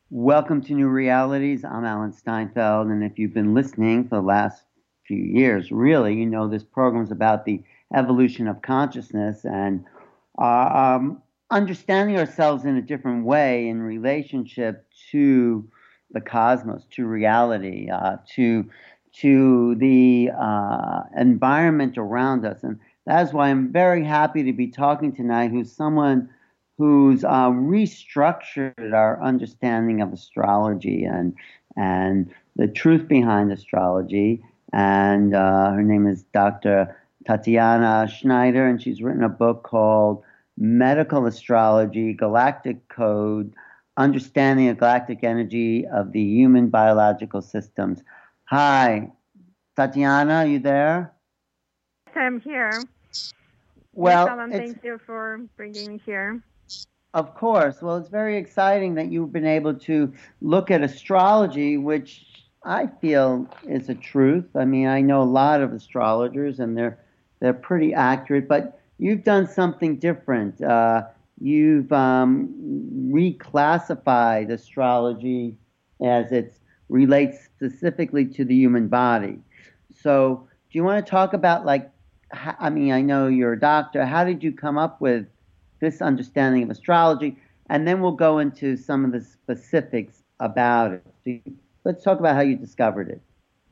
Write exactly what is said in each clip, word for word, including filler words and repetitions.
Welcome to New Realities. I'm Alan Steinfeld, and if you've been listening for the last few years, really, you know this program is about the evolution of consciousness and uh, um, understanding ourselves in a different way in relationship to the cosmos, to reality, uh, to to the uh, environment around us, and that's why I'm very happy to be talking tonight. Who's someone who's uh, restructured our understanding of astrology and and the truth behind astrology. And uh, her name is Doctor Tatiana Schneider, and she's written a book called Medical Astrology: Galactic Code, Understanding the Galactic Energy of the Human Biological Systems. Hi, Tatiana, are you there? I'm here. Yes, Well, Alan, it's thank you for bringing me here. Of course. Well, it's very exciting that you've been able to look at astrology, which I feel is a truth. I mean, I know a lot of astrologers, and they're they're pretty accurate, but you've done something different. Uh, you've um, reclassified astrology as it relates specifically to the human body. So, do you want to talk about like? h- I mean, I know you're a doctor. How did you come up with this understanding of astrology, and then we'll go into some of the specifics about it. So you, let's talk about how you discovered it.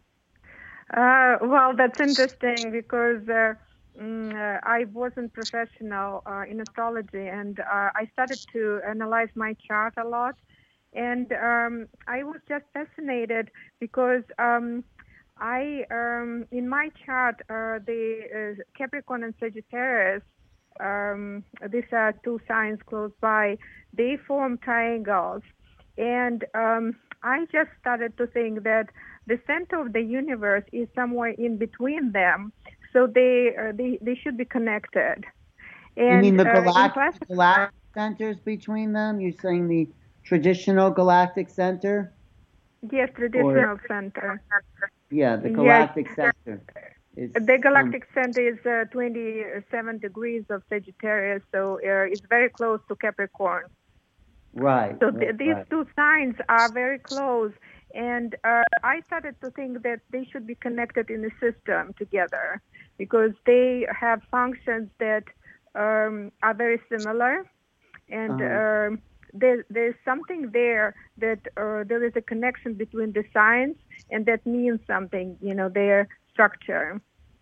Uh, well, that's interesting because uh, mm, uh, I wasn't professional uh, in astrology, and uh, I started to analyze my chart a lot. And um, I was just fascinated because um, I, um, in my chart, uh, the uh, Capricorn and Sagittarius, um, these are two signs close by, they form triangles. And um, I just started to think that the center of the universe is somewhere in between them, so they uh, they they should be connected. You mean And the uh, in galactic, classic, galactic centers between them? You're saying the traditional galactic center, yes, or traditional center. yeah, the Yes, galactic center is the some galactic center is uh, twenty-seven degrees of Sagittarius, so uh, it's very close to Capricorn. right, So th- right, these right. two signs are very close, and uh, I started to think that they should be connected in a system together because they have functions that um, are very similar, and Uh-huh. um there, there's something there that uh, there is a connection between the signs, and that means something, you know, their structure.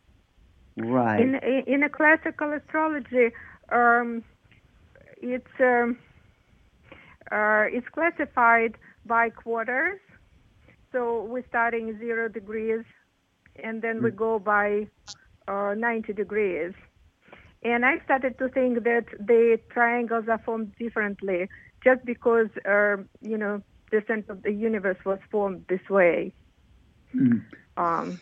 Right. In in a classical astrology, um, it's um, uh, it's classified by quarters. So we're starting zero degrees, and then we Mm. go by uh, ninety degrees. And I started to think that the triangles are formed differently just because, uh, you know, the center of the universe was formed this way. Mm. Um,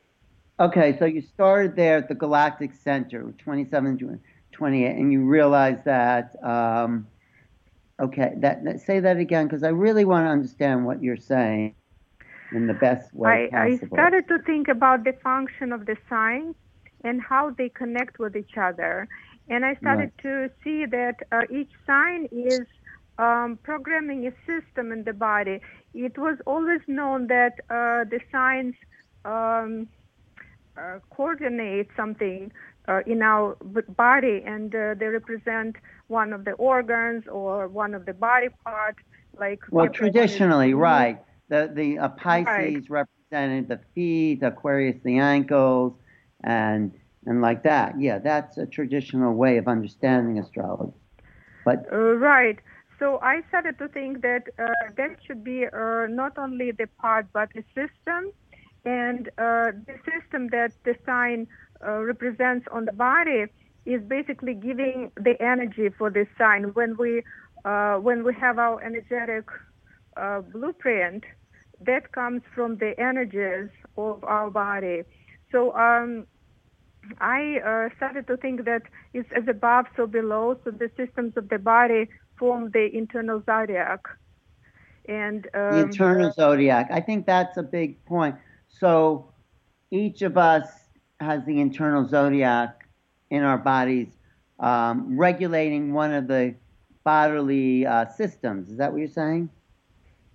Okay, so you started there at the galactic center, twenty-seven, twenty-eight, and you realized that um, okay, that, that say that again because I really want to understand what you're saying in the best way I, I possible. started to think about the function of the signs and how they connect with each other. And I Right. started to see that uh, each sign is um, programming a system in the body. It was always known that uh, the signs um, uh, coordinate something uh, in our b- body, and uh, they represent one of the organs or one of the body part, like Well, Capricorn is traditionally, knee. right. The the uh, Right. Pisces represented the feet, Aquarius the ankles, and and like that. Yeah, that's a traditional way of understanding astrology. But Uh, right. So I started to think that uh, that should be uh, not only the part but a system, and uh, the system that the sign uh, represents on the body is basically giving the energy for this sign. When we uh, when we have our energetic uh, blueprint, that comes from the energies of our body. So um, I uh, started to think that it's as above, so below. So the systems of the body form the internal zodiac. And the um, internal zodiac, I think that's a big point. So each of us has the internal zodiac in our bodies, um, regulating one of the bodily uh, systems. Is that what you're saying?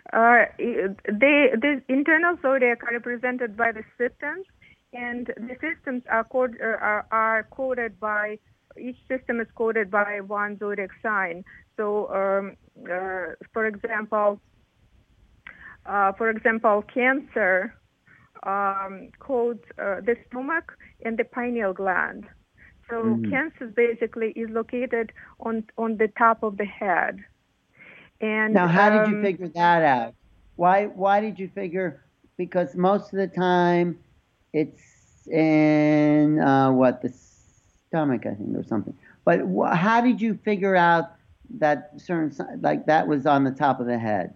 Uh, they, the internal zodiac are represented by the systems, and the systems are, code, uh, are, are coded by, each system is coded by one zodiac sign. So, um, uh, for example, uh, for example, Cancer um, codes uh, the stomach and the pineal gland. So mm-hmm. Cancer basically is located on on the top of the head. And now, how um, did you figure that out? Why why did you figure? Because most of the time, it's in uh, what the stomach, I think, or something. But wh- how did you figure out that certain like that was on the top of the head?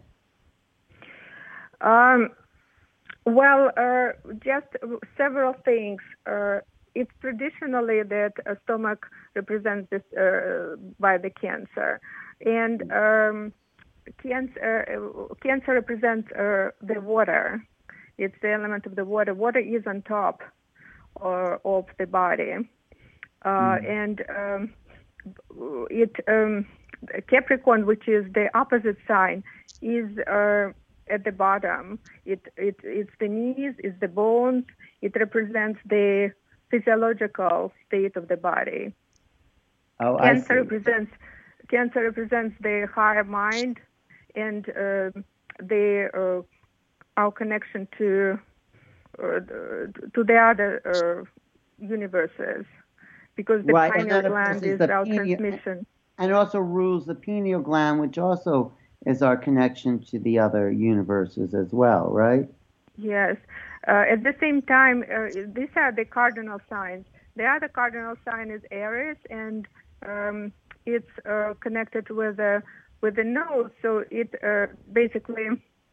Um. Well, uh, just several things. Uh, it's traditionally that a stomach represents this uh, by the Cancer, and um, cancer uh, cancer represents uh, the water. It's the element of the water. Water is on top uh, of the body, uh, mm. and um, it um, Capricorn, which is the opposite sign, is uh, at the bottom. It, it it's the knees, it's the bones. It represents the physiological state of the body. Oh, Cancer I see. represents Cancer represents the higher mind and uh, the uh, our connection to uh, to the other uh, universes, because the right. pineal gland is, is our pineal, transmission. And also rules the pineal gland, which also is our connection to the other universes as well, right? Yes. Uh, at the same time, uh, these are the cardinal signs. The other cardinal sign is Aries, and um, it's uh, connected with the with the nose. So it uh, basically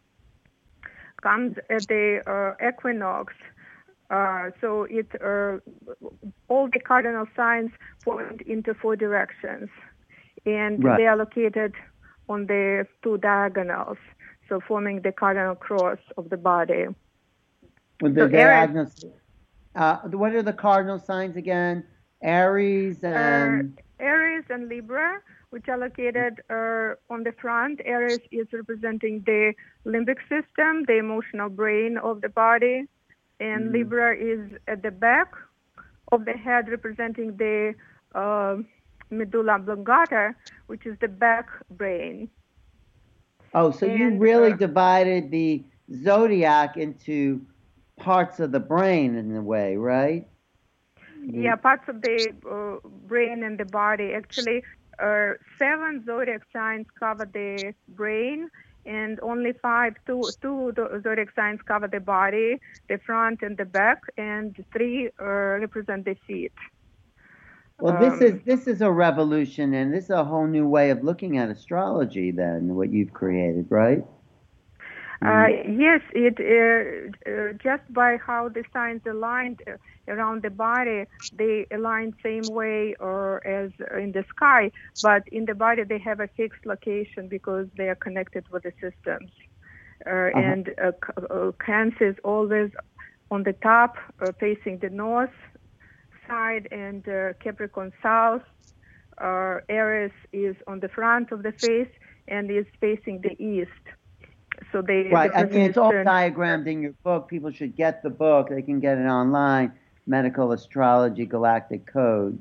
comes at the uh, equinox. Uh, so it uh, all the cardinal signs point into four directions, and right. they are located on the two diagonals, so forming the cardinal cross of the body. With the so diagonals, uh, what are the cardinal signs again? Aries and uh, Aries and Libra, which are located uh, on the front. Aries is representing the limbic system, the emotional brain of the body, and mm. Libra is at the back of the head, representing the uh, medulla oblongata, which is the back brain. Oh, so and, you really uh, divided the zodiac into parts of the brain in a way, right? Yeah, parts of the uh, brain and the body. Actually, uh, seven zodiac signs cover the brain, and only five, two, two zodiac signs cover the body, the front and the back, and three uh, represent the feet. Well, um, this is this is a revolution, and this is a whole new way of looking at astrology. Then, what you've created, right? Uh, yes, it uh, uh, just by how the signs aligned uh, around the body, they align same way or as in the sky, but in the body they have a fixed location because they are connected with the systems. Uh, uh-huh. And uh, uh, Cancer is always on the top, uh, facing the north side, and uh, Capricorn south. Uh, Aries is on the front of the face and is facing the east. So they right. the I mean, it's all diagrammed in your book. People should get the book. They can get it online. Medical Astrology Galactic Code,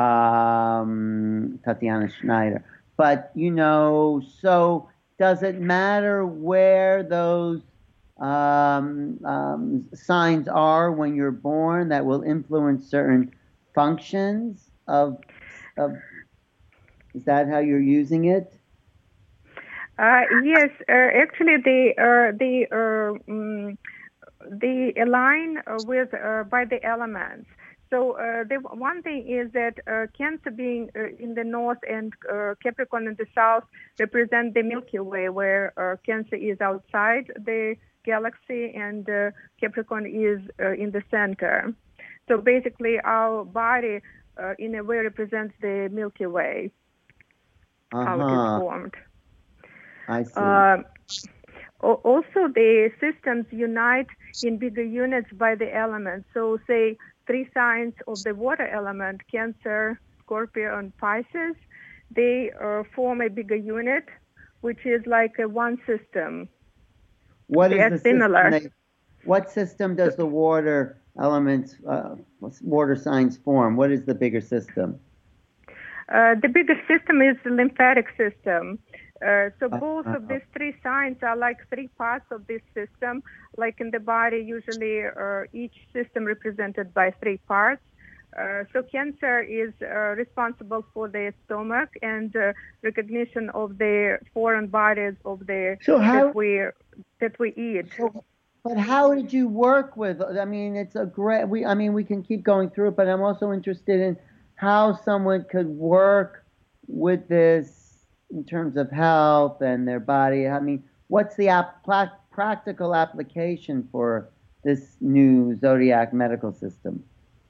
um, Tatiana Schneider. But you know, so does it matter where those um, um, signs are when you're born that will influence certain functions of of? Is that how you're using it? Uh, yes, uh, actually, they uh, they uh, um, they align uh, with uh, by the elements. So uh, the one thing is that uh, Cancer being uh, in the north and uh, Capricorn in the south represent the Milky Way, where uh, Cancer is outside the galaxy and uh, Capricorn is uh, in the center. So basically, our body uh, in a way represents the Milky Way, uh-huh. how it is formed. I see. Uh, also, the systems unite in bigger units by the elements. So, say, three signs of the water element, Cancer, Scorpio, and Pisces, they uh, form a bigger unit, which is like a one system. What They is are the similar. system? They, what system does the water elements, uh, water signs form? What is the bigger system? Uh, the biggest system is the lymphatic system. Uh, so both Uh, of these three signs are like three parts of this system. Like in the body, usually uh, each system represented by three parts. Uh, so cancer is uh, responsible for the stomach and uh, recognition of the foreign bodies of the so how? that we that we eat. So, but how did you work with? I mean, it's a great. We, I mean, we can keep going through it, but I'm also interested in how someone could work with this in terms of health and their body. I mean, what's the ap- pla- practical application for this new Zodiac medical system?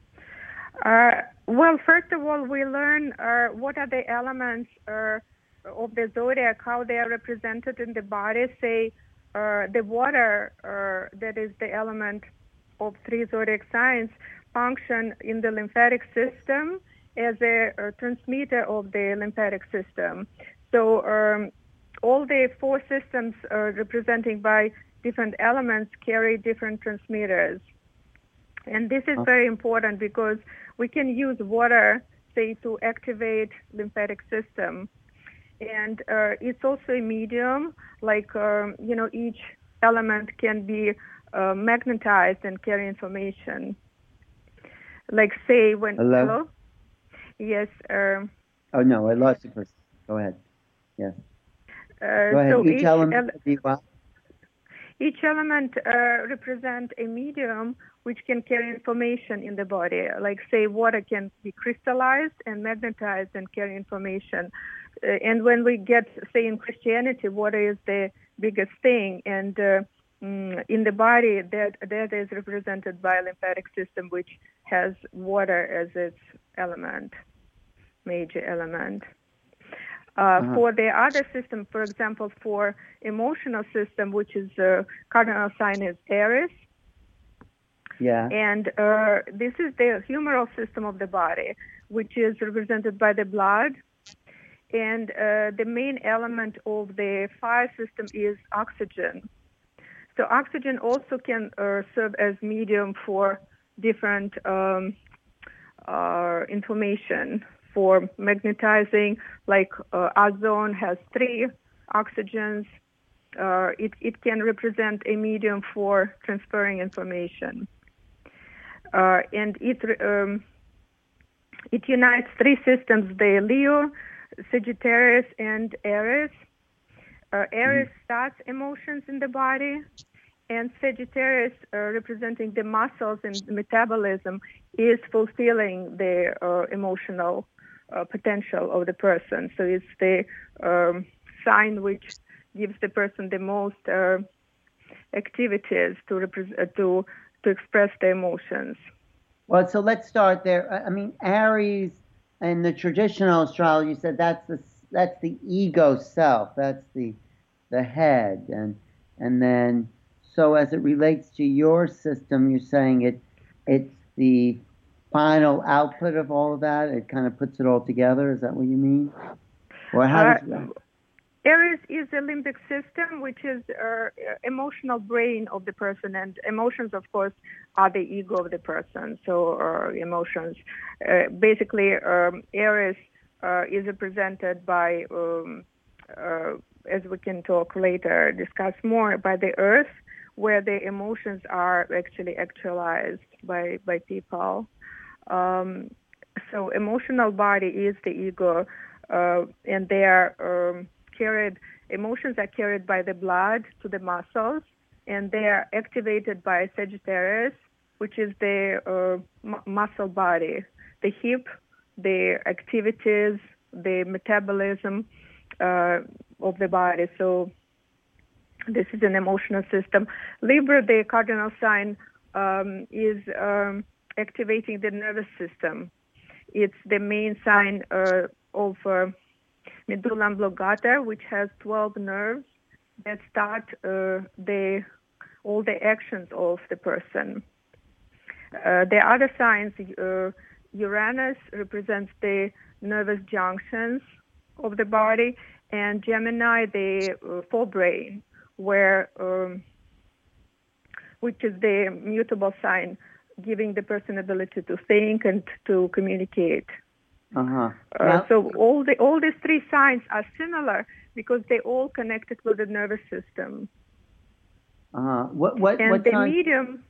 Uh, well, first of all, we learn uh, what are the elements uh, of the zodiac, how they are represented in the body. Say, uh, the water, uh, that is the element of three zodiac signs, function in the lymphatic system as a, a transmitter of the lymphatic system. So um, all the four systems uh, representing by different elements carry different transmitters. And this is very important because we can use water, say, to activate lymphatic system. And uh, it's also a medium, like, um, you know, each element can be uh, magnetized and carry information. Like, say, when... Hello? Hello? Yes. Um, Oh, no, I lost you first. Go ahead. Yes. uh, Go ahead. so Each, each element ele- could be what? Each element uh, represents a medium which can carry information in the body. Like, say, water can be crystallized and magnetized and carry information. Uh, and when we get, say, in Christianity, water is the biggest thing. And uh, mm, in the body, that, that is represented by a lymphatic system, which has water as its element, major element. Uh, uh-huh. For the other system, for example, for emotional system, which is uh, cardinal sign is Aries. Yeah. And uh, this is the humoral system of the body, which is represented by the blood. And uh, the main element of the fire system is oxygen. So oxygen also can uh, serve as medium for different um, uh, information. For magnetizing, like uh, ozone has three oxygens, uh, it, it can represent a medium for transferring information. Uh, and it um, it unites three systems, the Leo, Sagittarius, and Aries. Uh, Aries mm-hmm. starts emotions in the body, and Sagittarius, uh, representing the muscles and the metabolism, is fulfilling the uh, emotional uh, potential of the person. So it's the um, sign which gives the person the most uh, activities to, repre- uh, to to express the emotions. Well, so let's start there. I mean, Aries in the traditional astrology said that's the that's the ego self, that's the the head, and and then. So as it relates to your system, you're saying it it's the final output of all of that? It kind of puts it all together? Is that what you mean? Or how does uh, Aries is the limbic system, which is uh, emotional brain of the person, and emotions, of course, are the ego of the person. So uh, emotions. Uh, basically, um, Aries uh, is represented by, um, uh, as we can talk later, discuss more, by the earth, where the emotions are actually actualized by, by people. Um, so emotional body is the ego, uh, and they are um, carried, emotions are carried by the blood to the muscles, and they are activated by Sagittarius, which is the uh, m- muscle body, the hip, the activities, the metabolism uh, of the body. So this is an emotional system. Libra, the cardinal sign, um, is um, activating the nervous system. It's the main sign uh, of uh, medulla oblongata, which has twelve nerves that start uh, the all the actions of the person. Uh, the other signs, uh, Uranus represents the nervous junctions of the body, and Gemini, the uh, forebrain, where um, which is the mutable sign, giving the person ability to think and to communicate. Uh-huh. Uh, Now, so all the all these three signs are similar because they all connected with the nervous system. uh-huh. What what And what the signs? medium,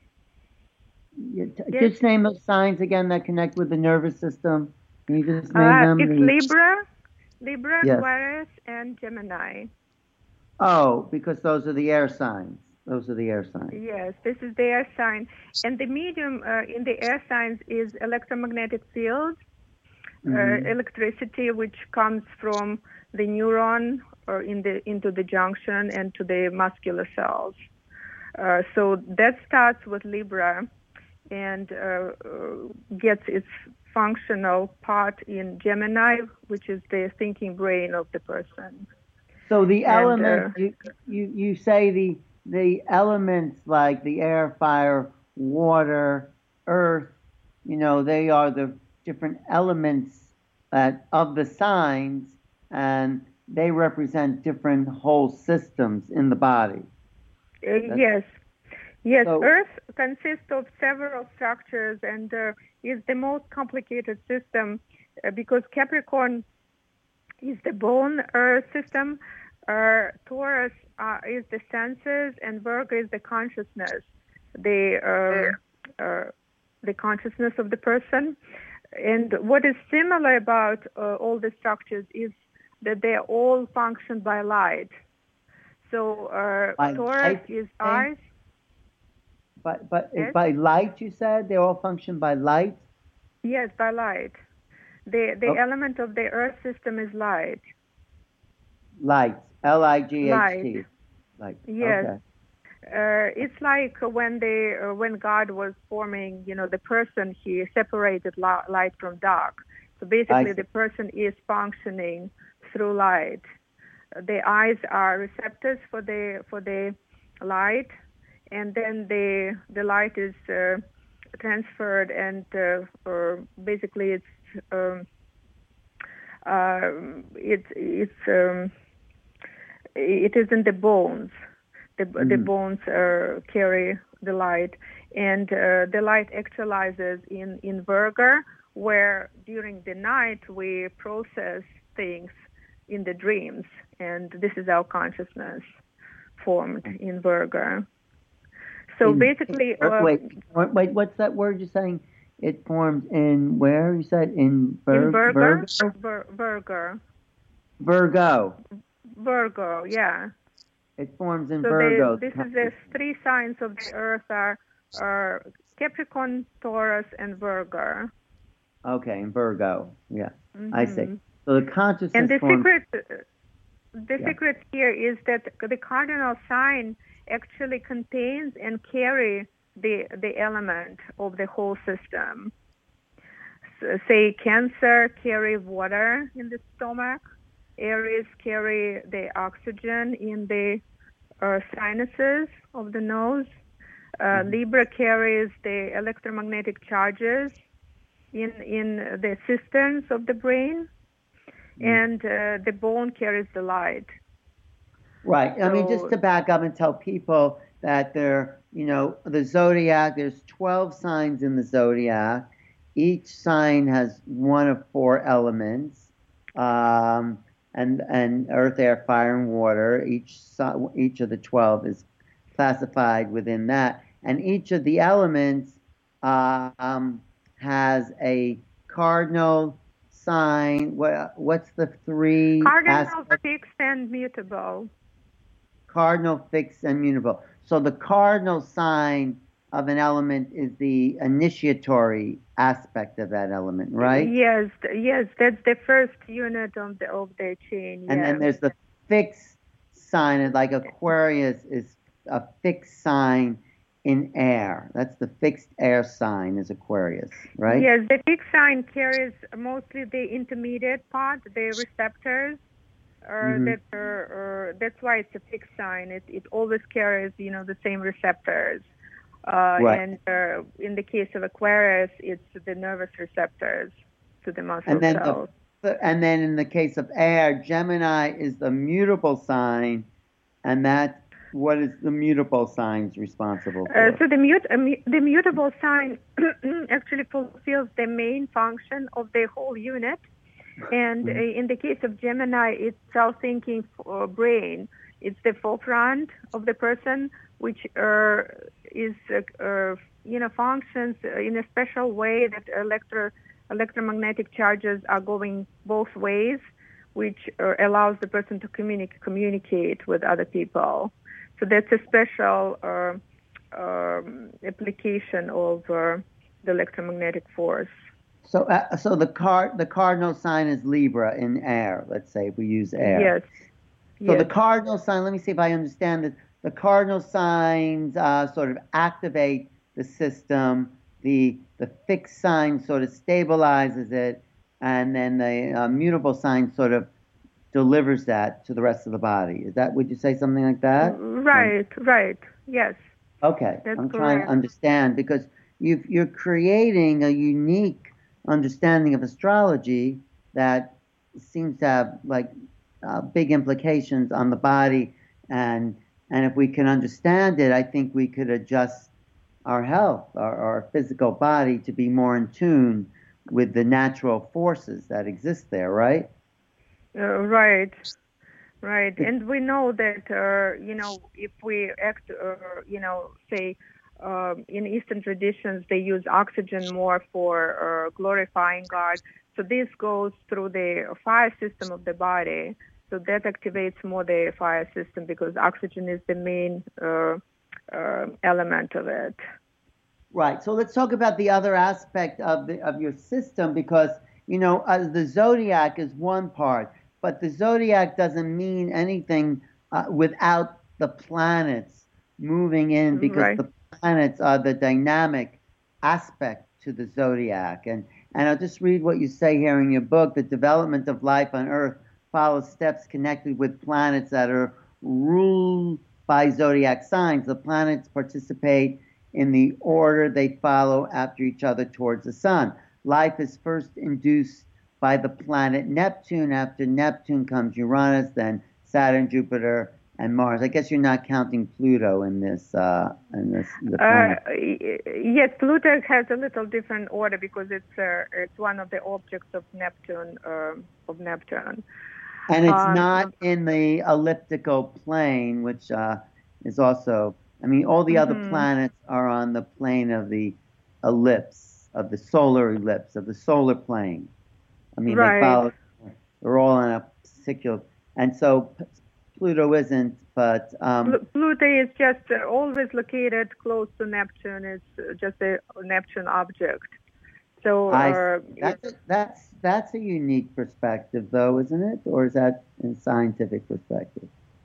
Yeah, t- yes, Just name those signs again that connect with the nervous system. Can you just name uh, them? it's The, Libra, Libra, yes. Aquarius, and Gemini. Oh, because those are the air signs. Those are the air signs. Yes, this is the air sign. And the medium uh, in the air signs is electromagnetic field, uh, Mhm. electricity, which comes from the neuron or in the into the junction and to the muscular cells. Uh, so that starts with Libra and uh, uh, gets its functional part in Gemini, which is the thinking brain of the person. So the And elements, uh, you, you, you say the, the elements like the air, fire, water, earth, you know, they are the different elements that, of the signs, and they represent different whole systems in the body. uh, That's, yes, yes, so, Earth consists of several structures and uh, is the most complicated system uh, because Capricorn is the bone Earth system, uh, Taurus uh, is the senses, and Virgo is the consciousness, the um, uh, the consciousness of the person. And what is similar about uh, all the structures is that they all function by light. So uh, by Taurus light, is you say? eyes. But, but Yes, by light, you said? They all function by light? yes, by light. The the Oh, element of the Earth system is light. light. L I G H Light. T. Light. Yes. Okay. Uh, it's like when they uh, when God was forming, you know, the person, he separated la- light from dark. So basically, I see. the person is functioning through light. The eyes are receptors for the for the light, and then the the light is uh, transferred, and uh, or basically it's um, uh, it it's um, it is in the bones. The, the Mhm. bones uh, carry the light, and uh, the light actualizes in, in Virgo, where during the night we process things in the dreams, and this is our consciousness formed in Virgo. So In, basically, in, uh, wait, wait, what's that word you're saying? It formed in where? You said in in Vir, Virgo, Virgo? Vir, Virgo, Virgo. Virgo, yeah. It forms in So they, Virgo. this is the three signs of the Earth are, are Capricorn, Taurus, and Virgo. Okay, in Virgo. Yeah, Mm-hmm. I see. So the consciousness And the forms. secret, the Yeah. secret here is that the cardinal sign actually contains and carry the the element of the whole system. So, say Cancer carry water in the stomach, Aries carry the oxygen in the uh, sinuses of the nose, uh, Mhm. Libra carries the electromagnetic charges in in the cisterns of the brain, Mhm. and uh, the bone carries the light. Right. I mean, just So to back up and tell people that there, you know, the zodiac, there's twelve signs in the zodiac. Each sign has one of four elements, um, and and earth, air, fire, and water. Each si- each of the twelve is classified within that, and each of the elements uh, um, has a cardinal sign. What what's the three cardinal, aspects? fixed, and mutable. Cardinal, fixed, and mutable. So the cardinal sign of an element is the initiatory aspect of that element, right? Yes, yes, that's the first unit of the of the chain. And then Yes, there's the fixed sign, and like Aquarius is a fixed sign in air. That's the fixed air sign is Aquarius, right? yes, the fixed sign carries mostly the intermediate part, the receptors. Uh, Mm-hmm. that are, uh, that's why it's a fixed sign. It it always carries, you know, the same receptors. Uh, Right. and uh, in the case of Aquarius, it's the nervous receptors to the muscle And then cells. the and then in the case of air, Gemini is the mutable sign, and that what is the mutable signs responsible Uh, for? so the, mut- uh, mu- the mutable sign actually fulfills the main function of the whole unit. And uh, in the case of Gemini, it's self-thinking uh, brain. It's the forefront of the person, which uh, is, uh, uh, you know, functions in a special way that electro electromagnetic charges are going both ways, which uh, allows the person to communi- communicate with other people. So that's a special uh, um, application of uh, the electromagnetic force. So, uh, so the card, the cardinal sign is Libra in air. Let's say if we use air. Yes. So yes. the cardinal sign. Let me see if I understand this. The cardinal signs uh, sort of activate the system. The the fixed sign sort of stabilizes it, and then the uh, mutable sign sort of delivers that to the rest of the body. Is that? Would you say something like that? Right. Right. Yes. Okay. That's I'm correct. trying to understand because you've, you're creating a unique understanding of astrology that seems to have like uh, big implications on the body, and and if we can understand it, I think we could adjust our health, our, our physical body to be more in tune with the natural forces that exist there, right? Uh, right. Right. And we know that, uh, you know, if we act, uh, you know, say, um, in Eastern traditions, they use oxygen more for uh, glorifying God. So this goes through the fire system of the body. So that activates more the fire system because oxygen is the main uh, uh, element of it. Right. So let's talk about the other aspect of the of your system because you know uh, the zodiac is one part, but the zodiac doesn't mean anything uh, without the planets moving in because Right. the planets are the dynamic aspect to the zodiac. And and I'll just read what you say here in your book. The development of life on Earth follows steps connected with planets that are ruled by zodiac signs. The planets participate in the order they follow after each other towards the sun. Life is first induced by the planet Neptune. After Neptune comes Uranus, then Saturn, Jupiter, and Mars. I guess you're not counting Pluto in this. Uh, in this. The uh, yes, Pluto has a little different order because it's uh, it's one of the objects of Neptune uh, of Neptune. And it's um, not in the elliptical plane, which uh, is also. I mean, all the mm-hmm. other planets are on the plane of the ellipse, of the solar ellipse, of the solar plane. I mean, right. they follow, they're all on a particular, and so Pluto isn't, but... Um, Pluto is just uh, always located close to Neptune. It's just a Neptune object. So I, uh, that's, a, that's, that's a unique perspective, though, isn't it? Or is that a scientific perspective?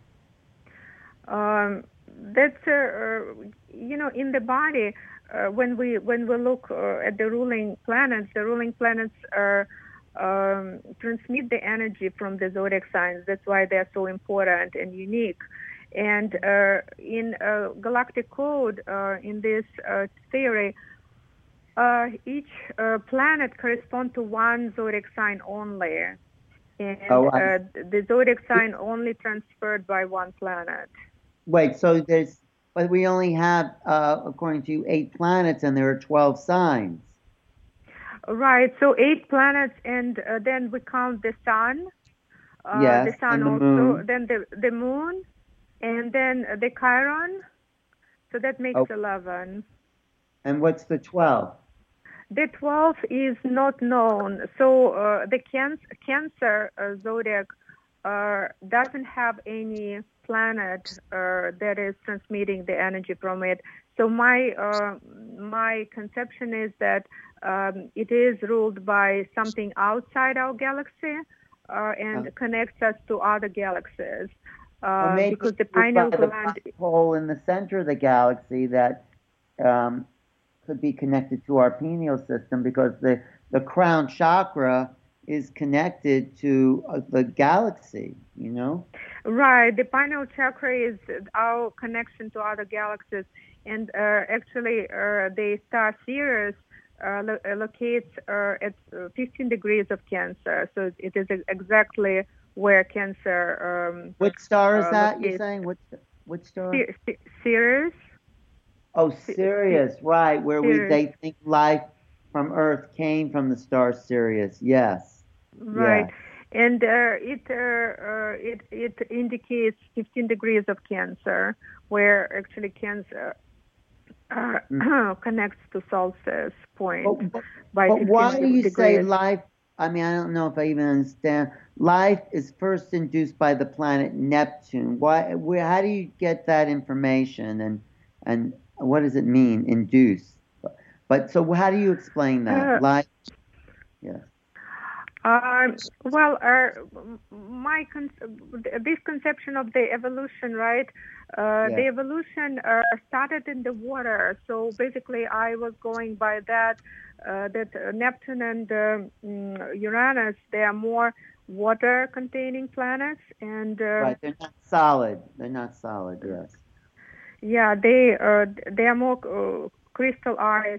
Um, that's uh, uh, you know in the body uh, when we when we look uh, at the ruling planets, the ruling planets are um, transmit the energy from the zodiac signs. That's why they're so important and unique. And uh, in uh, galactic code, uh, in this uh, theory, uh, each uh, planet corresponds to one zodiac sign only, and oh, uh, the zodiac sign only transferred by one planet. Wait, so there's, but we only have, uh, according to you, eight planets, and there are twelve signs. Right. So eight planets, and uh, then we count the sun. Uh, yes, the sun and the also. Moon. Then the the moon, and then the Chiron. So that makes oh. eleven. And what's the twelve? The twelve is not known. So uh, the can- Cancer uh, zodiac uh, doesn't have any planet uh, that is transmitting the energy from it. So my uh, my conception is that um, it is ruled by something outside our galaxy uh, and uh, connects us to other galaxies. Uh, well, maybe because the pineal the gland black hole in the center of the galaxy that um, could be connected to our pineal system because the the crown chakra is connected to uh, the galaxy, you know? Right. The pineal chakra is our connection to other galaxies. And uh, actually, uh, the star Sirius uh, lo- locates uh, at fifteen degrees of Cancer. So it is exactly where Cancer... Um, Which star is uh, that, locates. you're saying? Which, Which star? Si- Si- Sirius. Oh, Si- Si- Sirius, right, where we Sirius. they think life from Earth came from the star Sirius. Yes. Right, Yes. and uh, it uh, uh, it it indicates fifteen degrees of Cancer, where actually Cancer uh, Mm. connects to solstice point But, but, by but why do fifteen you say degrees. life? I mean, I don't know if I even understand. Life is first induced by the planet Neptune. Why? Where? How do you get that information? And and what does it mean, induce? But, but so how do you explain that? Uh, Life. Yes. Um, well, uh, my con- this conception of the evolution, right? Uh, Yeah. the evolution uh, started in the water. So basically, I was going by that. Uh, that uh, Neptune and um, mm, Uranus, they are more water-containing planets, and uh, Right. They're not solid. They're not solid. Yes. yeah, they uh, they are more uh, crystal ice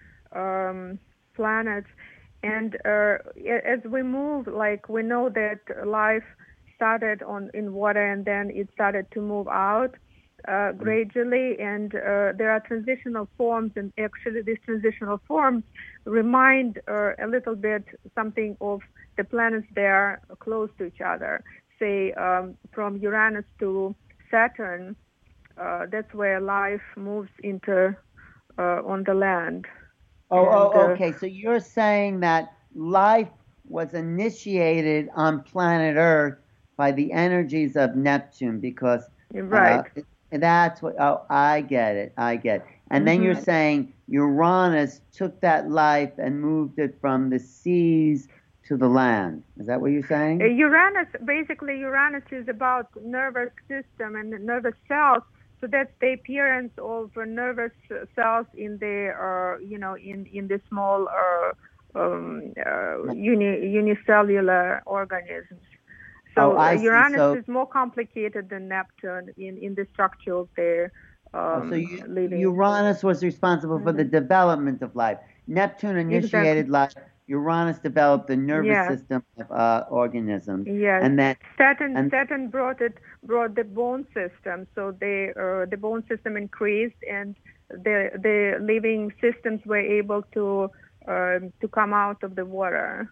um, planets. And uh, as we move, like we know that life started on in water and then it started to move out uh, gradually. And uh, there are transitional forms, and actually these transitional forms remind uh, a little bit something of the planets that are close to each other. Say um, from Uranus to Saturn, uh, that's where life moves into uh, on the land. Oh, And oh, uh, okay. So you're saying that life was initiated on planet Earth by the energies of Neptune because uh, right. that's what, oh, I get it. I get it. And then you're Mm-hmm. saying Uranus took that life and moved it from the seas to the land. Is that what you're saying? Uh, Uranus, basically, Uranus is about nervous system and nervous cells. So that's the appearance of uh, nervous cells in the, uh, you know, in in the small uh, um, uh, uni, unicellular organisms. Oh, So uh, I see. Uranus So, is more complicated than Neptune in in the structure of the oh, so um, you, living. Uranus was responsible for the Mm-hmm. development of life. Neptune Exactly. initiated life. Uranus developed the nervous Yeah. system of uh, organisms, Yes, and then Saturn and Saturn brought it brought the bone system, so the uh, the bone system increased, and the the living systems were able to um, to come out of the water.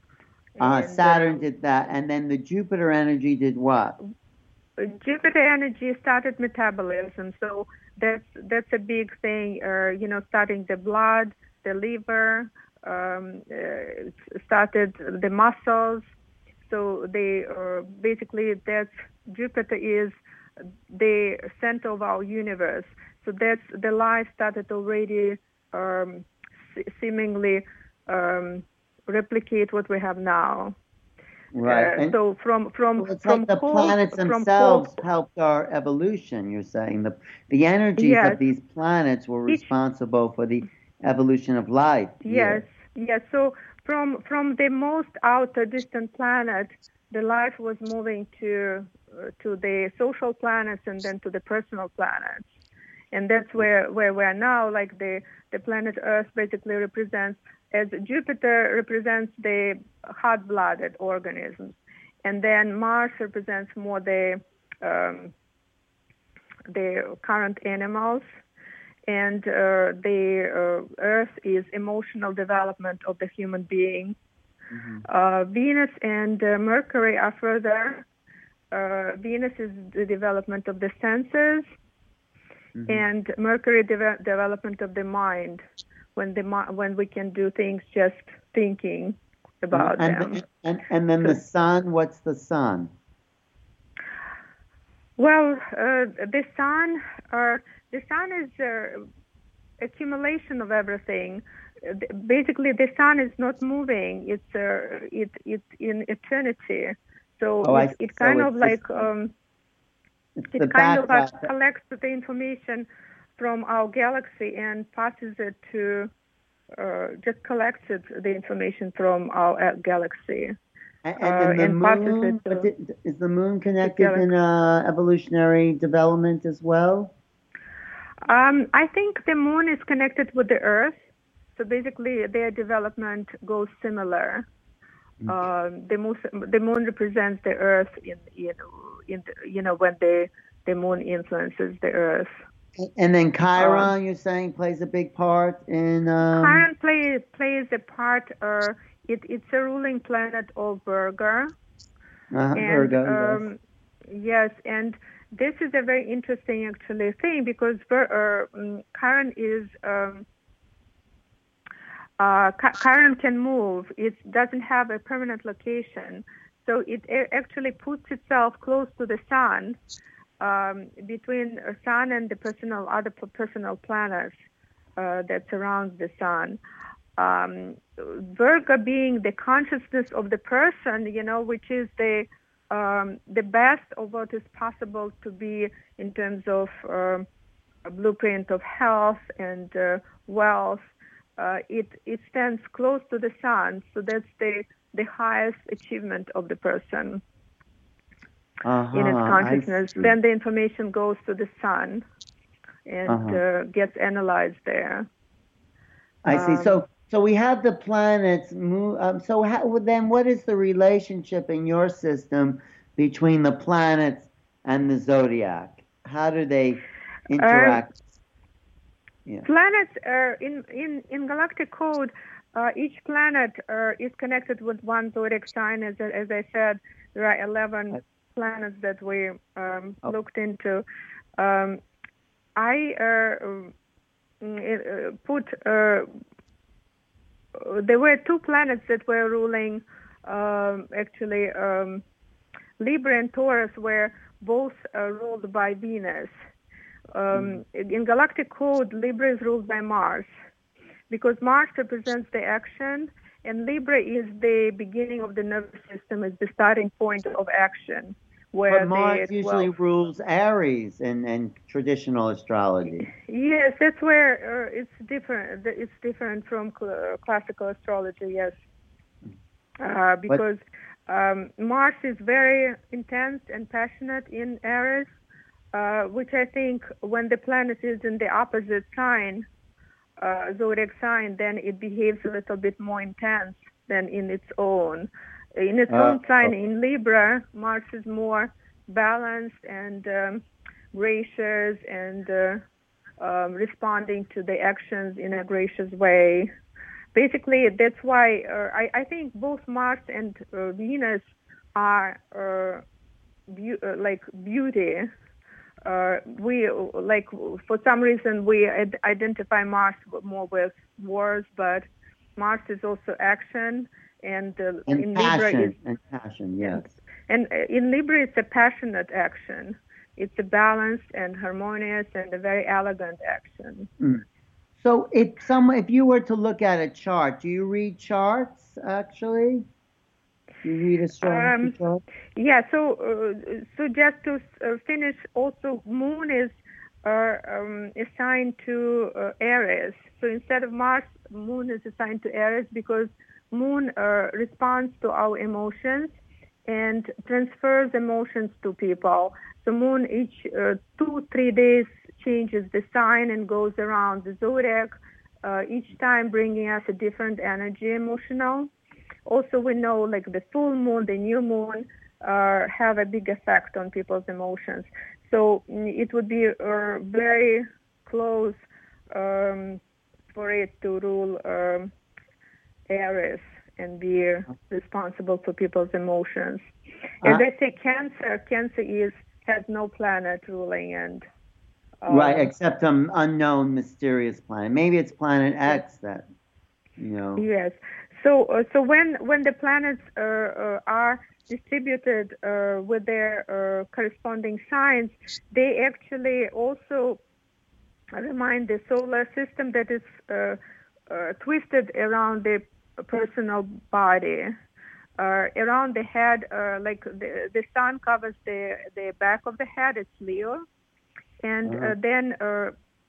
uh, And Saturn um, did that, and then the Jupiter energy did what? Jupiter energy started metabolism, so that's that's a big thing. Uh, you know, starting the blood, the liver, um, uh, started the muscles. So they uh, basically that's Jupiter is the center of our universe. So that's the life started already um, seemingly um, replicate what we have now. Right, Uh, and so from from so it's from like the cold planets from cold. themselves helped our evolution. You're saying the the energies Yes. of these planets were Each. responsible for the evolution of life Yes. here. Yes. So from from the most outer distant planet, the life was moving to uh, to the social planets and then to the personal planets. And that's where, where we are now. Like the, the planet Earth basically represents, as Jupiter represents the hot-blooded organisms, and then Mars represents more the um, the current animals, and uh, the uh, Earth is emotional development of the human being. Mm-hmm. Uh, Venus and uh, Mercury are further. Uh, Venus is the development of the senses. Mm-hmm. And Mercury de- development of the mind, when the when we can do things just thinking about and, them. And, and, and then so, the sun, what's the sun? Well, uh, the sun, uh, the sun is uh, accumulation of everything. Uh, basically, the sun is not moving; it's uh, it it in eternity. So oh, it, it kind so of like um, it kind of like collects the information from our galaxy and passes it to uh, just collects it, the information from our uh, galaxy. And, and, uh, the moon, to, is the moon connected in uh, evolutionary development as well? Um, I think the moon is connected with the Earth. So basically, their development goes similar. Mm-hmm. Uh, the moon, the moon represents the Earth in, in, in the, you know, when the the moon influences the Earth. And then Chiron, Um, you're saying, plays a big part in. Um, Chiron play, plays a part. Uh, it, it's a ruling planet of Virgo, uh, and Virgo, yes. um, yes, and this is a very interesting actually thing because Vir- uh, um, Chiron is um, uh, Chi- Chiron can move. It doesn't have a permanent location, so it a- actually puts itself close to the sun, um, between the sun and the personal other p- personal planets uh, that surround the sun. Um, Virgo being the consciousness of the person, you know, which is the um, the best of what is possible to be in terms of um, a blueprint of health and uh, wealth. Uh, it it stands close to the sun, so that's the the highest achievement of the person Uh-huh, in its I consciousness. see. Then the information goes to the sun and Uh-huh. uh, gets analyzed there. I see. Um, So, so we have the planets move. Um, so, how, well, then, what is the relationship in your system between the planets and the zodiac? How do they um, interact? Yeah. Planets are in, in, in galactic code. Uh, each planet uh, is connected with one zodiac sign. As, as I said, there are eleven planets that we um, Oh. looked into. Um, I uh, um, uh, put, uh, there were two planets that were ruling, um, actually, um, Libra and Taurus were both uh, ruled by Venus. Um, in galactic code, Libra is ruled by Mars because Mars represents the action, and Libra is the beginning of the nervous system, is the starting point of action. Where But Mars the usually twelve rules Aries in, in traditional astrology. Yes, that's where uh, it's different. It's different from cl- classical astrology. Yes, uh, because um, Mars is very intense and passionate in Aries, uh, which I think when the planet is in the opposite sign, uh, zodiac sign, then it behaves a little bit more intense than in its own. In its Uh, own sign, oh. in Libra, Mars is more balanced and um, gracious and uh, um, responding to the actions in a gracious way. Basically, that's why uh, I, I think both Mars and uh, Venus are uh, be- uh, like beauty. Uh, we like for some reason we ad- identify Mars more with wars, but Mars is also action, and uh, And in passion. Libra is And passion, yes. and, and uh, in Libra it's a passionate action. It's a balanced and harmonious and a very elegant action. Mm. So if some, if you were to look at a chart, do you read charts actually? Do you read astrology Um, charts? yeah. So, uh, so just to uh, finish, also Moon is uh, um, assigned to uh, Aries. So instead of Mars, Moon is assigned to Aries because Moon uh, responds to our emotions and transfers emotions to people. So Moon each uh, two three days changes the sign and goes around the zodiac, uh, each time bringing us a different energy, emotional. Also, we know like the full moon, the new moon, uh, have a big effect on people's emotions. So mm, it would be uh, very close um, for it to rule um, Aries and be responsible for people's emotions. As Uh, I say, Cancer, Cancer is has no planet ruling, and um, right, except some unknown mysterious planet. Maybe it's planet X that, you know. yes. So, uh, so when when the planets uh, uh, are distributed uh, with their uh, corresponding signs, they actually also remind the solar system that is uh, uh, twisted around the personal body, uh, around the head. Uh, like the the sun covers the the back of the head, it's Leo, and Uh-huh. uh, then uh,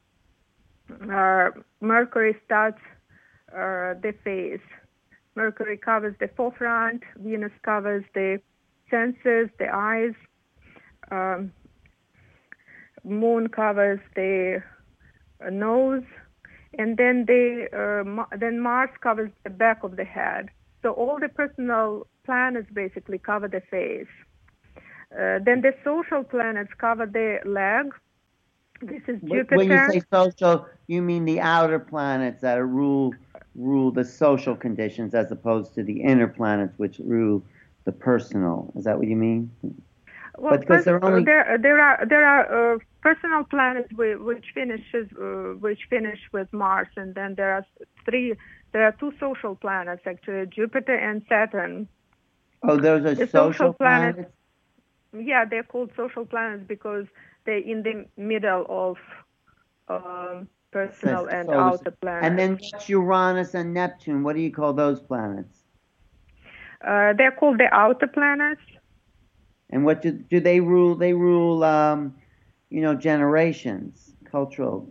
uh, Mercury starts uh, the face. Mercury covers the forefront, Venus covers the senses, the eyes, um, Moon covers the uh, nose, and then the uh, Ma- then Mars covers the back of the head. So all the personal planets basically cover the face. Uh, then the social planets cover the leg. This is Jupiter. When you say social, you mean the outer planets that rule rule the social conditions as opposed to the inner planets which rule the personal. Is that what you mean? Well, but because they're only there there are there are uh, personal planets which finishes uh, which finish with Mars, and then there are three. There are two social planets actually, Jupiter and Saturn. Oh, those are the social, social planets. planets? Yeah, they're called social planets because they're in the middle of um, personal and so outer planets. And then what's Uranus and Neptune? What do you call those planets? Uh, they're called the outer planets. And what do, do they rule? They rule, um, you know, generations, cultural.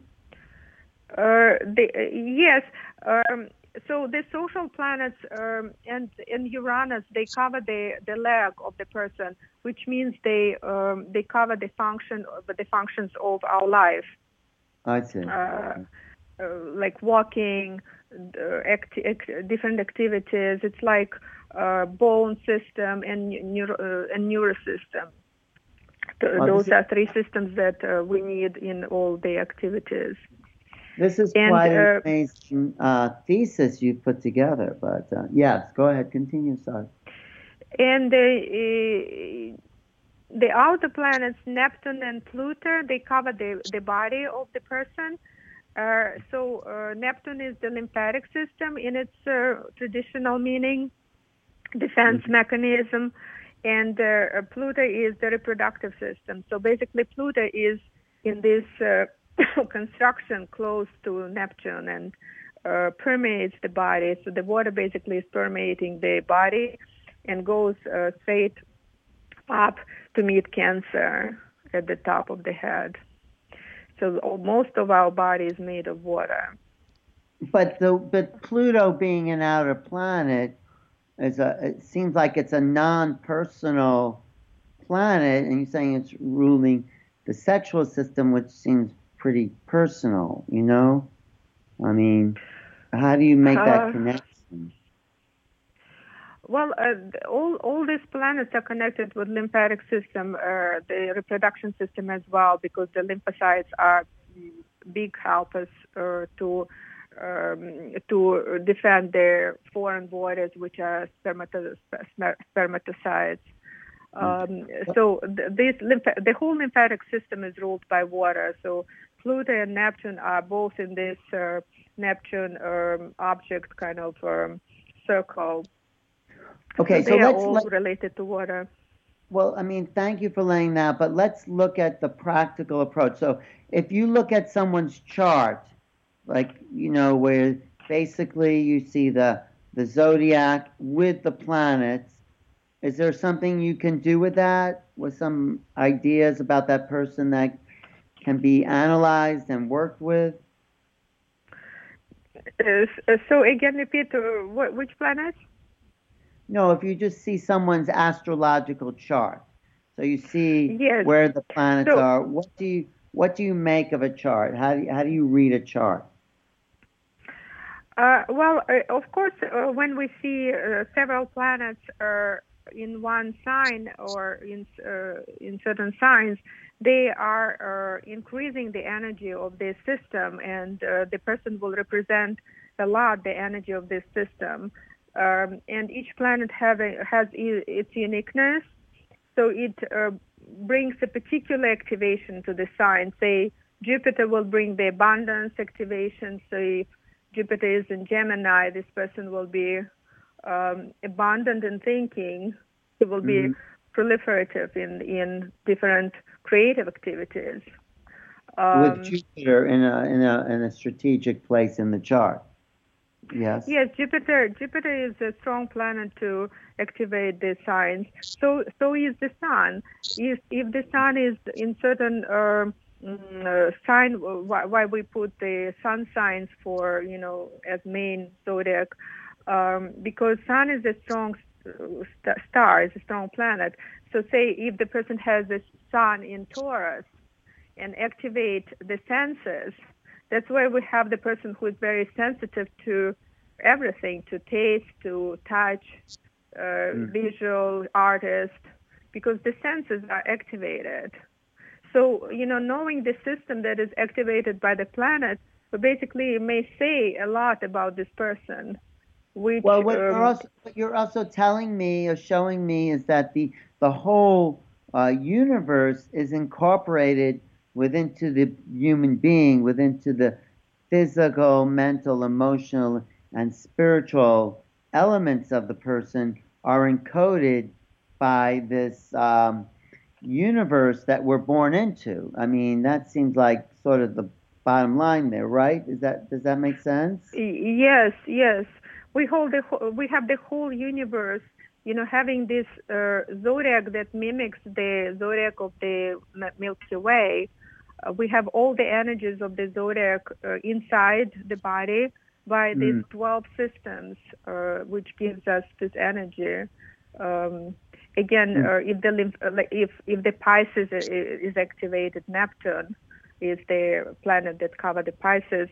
Uh, the, uh, yes. Um, so the social planets um, and in Uranus, they cover the, the leg of the person, which means they um, they cover the function, the functions of our life. I see. Uh, uh, like walking, uh, act, act, different activities. It's like uh, bone system and neuro, uh, and neuro system. Oh, Those is, are three systems that uh, we need in all the activities. This is and, quite uh, an amazing uh, thesis you put together. But uh, yes, go ahead, continue. Sorry. And the uh, the outer planets, Neptune and Pluto, they cover the the body of the person. Uh, so uh, Neptune is the lymphatic system in its uh, traditional meaning, defense mm-hmm. mechanism, and uh, Pluto is the reproductive system. So basically, Pluto is in this uh, construction close to Neptune and uh, permeates the body. So the water basically is permeating the body and goes uh, straight up to meet Cancer at the top of the head. So most of our body is made of water. But the but Pluto being an outer planet is a it seems like it's a non-personal planet, and you're saying it's ruling the sexual system, which seems pretty personal. You know, I mean, how do you make that uh, connection? Well, uh, all all these planets are connected with lymphatic system, uh, the reproduction system as well, because the lymphocytes are big helpers uh, to um, to defend their foreign bodies, which are spermato- spermatocytes. Um, so th- this lymph- the whole lymphatic system is ruled by water. So Pluto and Neptune are both in this uh, Neptune um, object kind of um, circle. Okay, so, so they let's are all let, related to water. Well, I mean, thank you for laying that, but let's look at the practical approach. So if you look at someone's chart, like, you know, where basically you see the the zodiac with the planets, is there something you can do with that, with some ideas about that person that can be analyzed and worked with? Uh, so again, repeat, uh, what, which planets? No, if you just see someone's astrological chart, so you see yes. where the planets so, are. What do you what do you make of a chart? How do you, how do you read a chart? Uh, well, uh, of course, uh, when we see uh, several planets uh, in one sign or in uh, in certain signs, they are uh, increasing the energy of this system, and uh, the person will represent a lot the energy of this system. Um, and each planet have a, has its uniqueness, so it uh, brings a particular activation to the sign. Say Jupiter will bring the abundance activation. So if Jupiter is in Gemini, this person will be um, abundant in thinking. He will be mm-hmm. proliferative in in different creative activities. Um, With Jupiter in a in a in a strategic place in the chart. Yes. Yes, Jupiter. Jupiter is a strong planet to activate the signs. So, so is the Sun. If if the Sun is in certain uh, uh, sign, why, why we put the Sun signs for you know as main zodiac? Um, because Sun is a strong st- star, is a strong planet. So, say if the person has the Sun in Taurus and activate the senses. That's why we have the person who is very sensitive to everything, to taste, to touch, uh, mm. visual, artist, because the senses are activated. So, you know, knowing the system that is activated by the planet, so basically it may say a lot about this person. Which, Well, what you're um, also what you're also telling me or showing me is that the the whole uh, universe is incorporated within to the human being, within to the physical, mental, emotional, and spiritual elements of the person are encoded by this um, universe that we're born into. I mean, that seems like sort of the bottom line there, right? Is that does that make sense? yes, yes. We hold the whole, we have the whole universe, you know, having this uh, zodiac that mimics the zodiac of the Milky Way. Uh, we have all the energies of the zodiac uh, inside the body by these Mm. twelve systems, uh, which gives us this energy. Um, again, Mm. uh, if the lymph, uh, like if if the Pisces is, is activated, Neptune is the planet that covers the Pisces.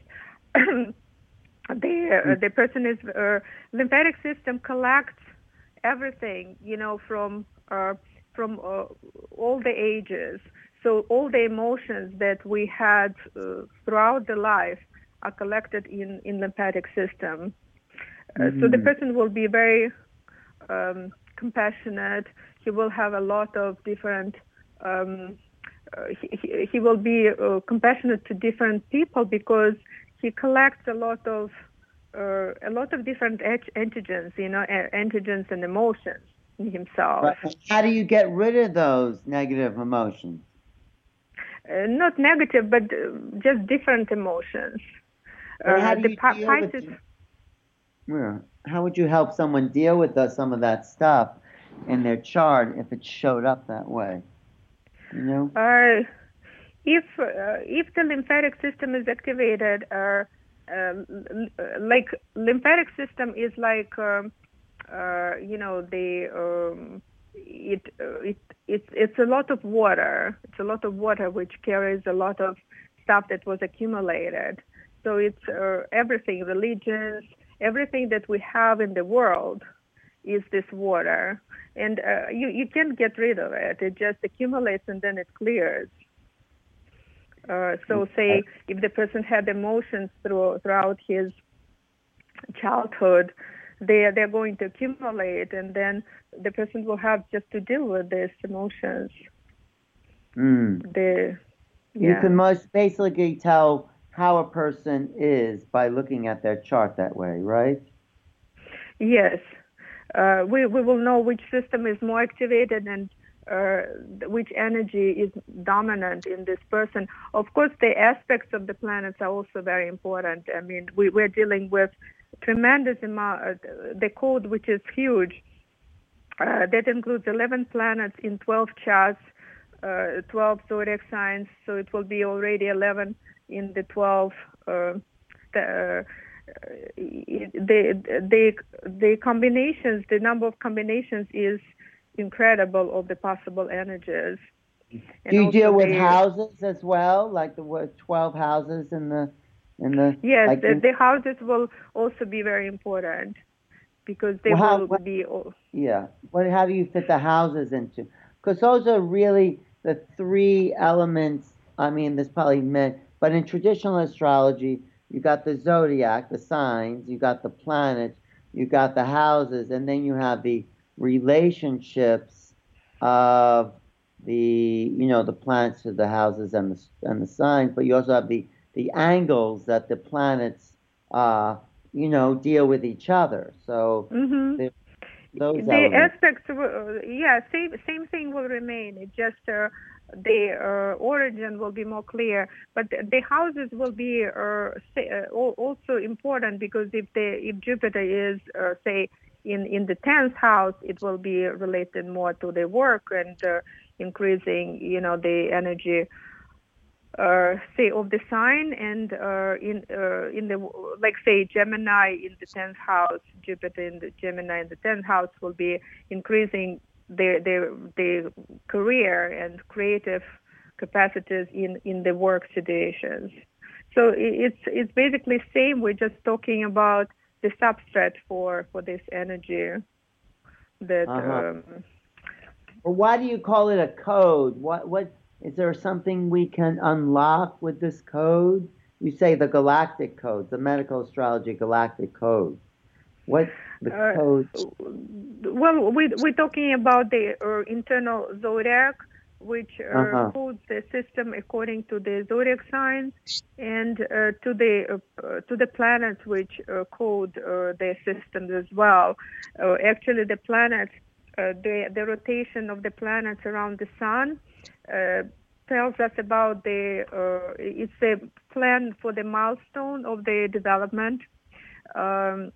the uh, the person is uh, lymphatic system collects everything, you know, from uh, from uh, all the ages. So all the emotions that we had uh, throughout the life are collected in in lymphatic system. Uh, so the Mm. person will be very um, compassionate. He will have a lot of different. Um, uh, he, he will be uh, compassionate to different people because he collects a lot of uh, a lot of different antigens, you know, antigens and emotions in himself. Right. How do you get rid of those negative emotions? Uh, not negative, but uh, just different emotions. But how Uh, do the you Pi- deal with Pisces. it? Yeah. How would you help someone deal with the, some of that stuff in their chart if it showed up that way? You know? Uh, if uh, if the lymphatic system is activated, uh, uh, like lymphatic system is like um, uh, you know the um, it uh, it it's it's a lot of water. It's a lot of water which carries a lot of stuff that was accumulated. So it's uh, everything, religions, everything that we have in the world is this water, and uh, you you can't get rid of it. It just accumulates and then it clears. Uh, so say if the person had emotions through, throughout his childhood, they they're going to accumulate, and then the person will have just to deal with these emotions. Mm. The yeah. You can most basically tell how a person is by looking at their chart that way, right? Yes. Uh, we we will know which system is more activated and uh, which energy is dominant in this person. Of course, the aspects of the planets are also very important. I mean, we, we're dealing with tremendous amount, uh, the code which is huge. Uh, that includes eleven planets in twelve charts, uh, twelve zodiac signs, so it will be already eleven in the twelve. Uh, the, the the the combinations, the number of combinations is incredible of the possible energies. And Do you also deal with the, houses as well, like the what, twelve houses in the in the yes, like? the, In, the houses will also be very important because they well, how, will what, be. All, yeah. What? How do you fit the houses into? Because those are really the three elements. I mean, there's probably many, but in traditional astrology, you got the zodiac, the signs, you got the planets, you got the houses, and then you have the relationships of the you know the planets to the houses and the and the signs, but you also have the the angles that the planets uh you know deal with each other. So mm-hmm. the, those The elements. aspects, uh, yeah, same same thing will remain. It just uh, the uh, origin will be more clear, but the houses will be uh, say, uh, also important because if the if Jupiter is uh, say in in the tenth house, it will be related more to the work and uh, increasing, you know, the energy. Uh, say of the sign, and uh, in uh, in the like say Gemini in the tenth house, Jupiter in the Gemini in the tenth house will be increasing their their their career and creative capacities in in the work situations. So it's it's basically same. We're just talking about the substrate for for this energy that. Uh-huh. Um, Or why do you call it a code? What what is there something we can unlock with this code? You say the galactic code, the medical astrology galactic code. What the Uh, code? well, we, we're talking about the uh, internal zodiac, which uh, Uh-huh. codes the system according to the zodiac signs, and uh, to the uh, uh, to the planets, which uh, code uh, their systems as well. Uh, actually, the planets, uh, the the rotation of the planets around the sun. Uh, tells us about the uh, it's a plan for the milestone of the development. Um,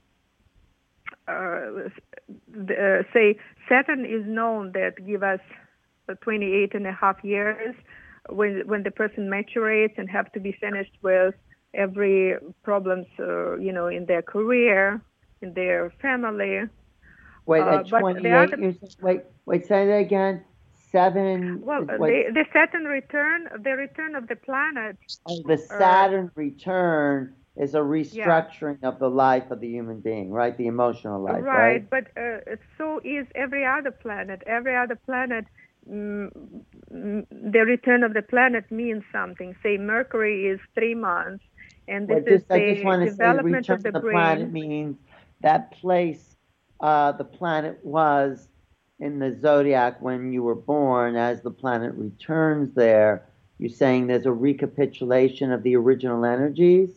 uh, the, uh, say Saturn is known that give us uh, twenty-eight and a half years when when the person maturates and have to be finished with every problems uh, you know in their career, in their family. Wait, Uh, at but the other twenty-eight, you said, wait, wait, say that again. Seven, well wait, the the Saturn return the return of the planet. oh, the Uh, Saturn return is a yeah. restructuring of the life of the human being, right? The emotional life, right? Right, but uh, so is every other planet. Every other planet, mm, mm, the return of the planet means something. Say Mercury is three months, and this Well, is just I just the want to say the development return of of the the planet brain. means that place uh, the planet was in the zodiac when you were born. As the planet returns there, you're saying there's a recapitulation of the original energies?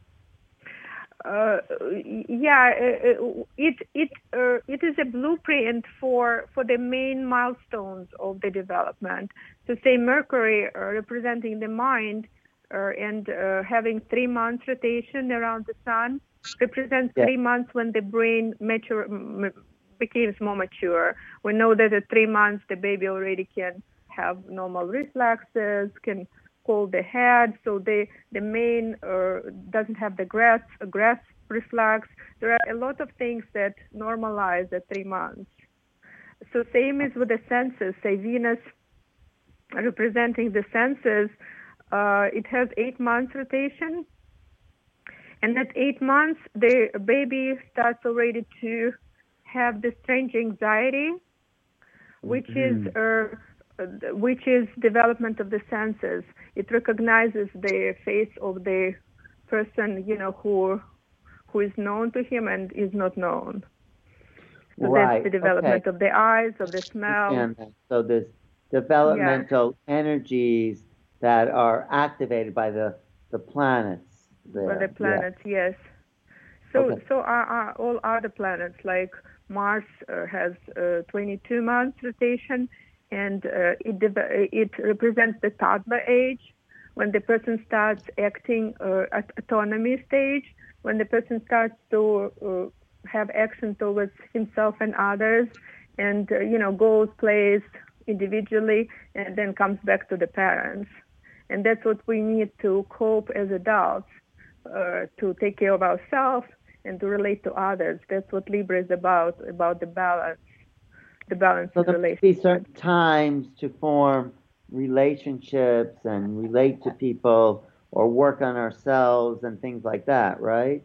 Uh, yeah, uh, it it uh, it is a blueprint for for the main milestones of the development. So say Mercury uh, representing the mind uh, and uh, having three months rotation around the sun represents Yeah. three months when the brain mature m- becomes more mature. We know that at three months the baby already can have normal reflexes, can hold the head, so the the main uh, doesn't have the grasp grasp reflex. There are a lot of things that normalize at three months. So same is with the senses. Say Venus representing the senses, uh, it has eight months rotation, and at eight months the baby starts already to have the strange anxiety, which is Mhm. uh, which is development of the senses. It recognizes the face of the person, you know, who who is known to him and is not known. So that's the Right. Okay. development of the eyes, of the smell. Understand that. So there's Yes, developmental energies that are activated by the the planets by the there. Yeah. planets. Yes. So Okay. so are, are all other planets like Mars uh, has uh, twenty-two months rotation, and uh, it deve- it represents the toddler age, when the person starts acting uh, at autonomy stage, when the person starts to uh, have action towards himself and others, and uh, you know goes plays individually, and then comes back to the parents, and that's what we need to cope as adults, uh, to take care of ourselves and to relate to others. That's what Libra is about, about the balance, the balance So in there must be relationships. certain times to form relationships and relate to people or work on ourselves and things like that, right?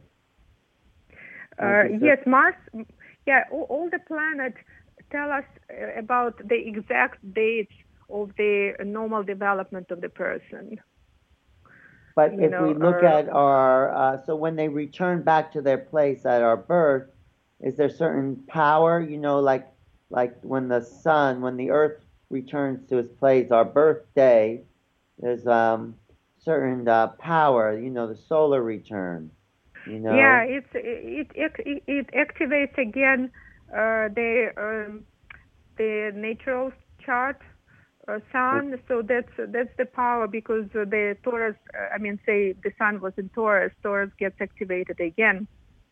Might Uh, be certain. yes, Mars, yeah, all, all the planets tell us uh, about the exact dates of the normal development of the person. But You if we know, look uh, at our, uh, so when they return back to their place at our birth, is there certain power, you know, like like when the sun, when the earth returns to its place, our birthday, there's um certain uh, power, you know, the solar return, you yeah, know. it's it it, it activates again uh, the um, the natural chart uh, sun. So that's that's the power, because uh, the Taurus. Uh, I mean, say the sun was in Taurus. Taurus gets activated again.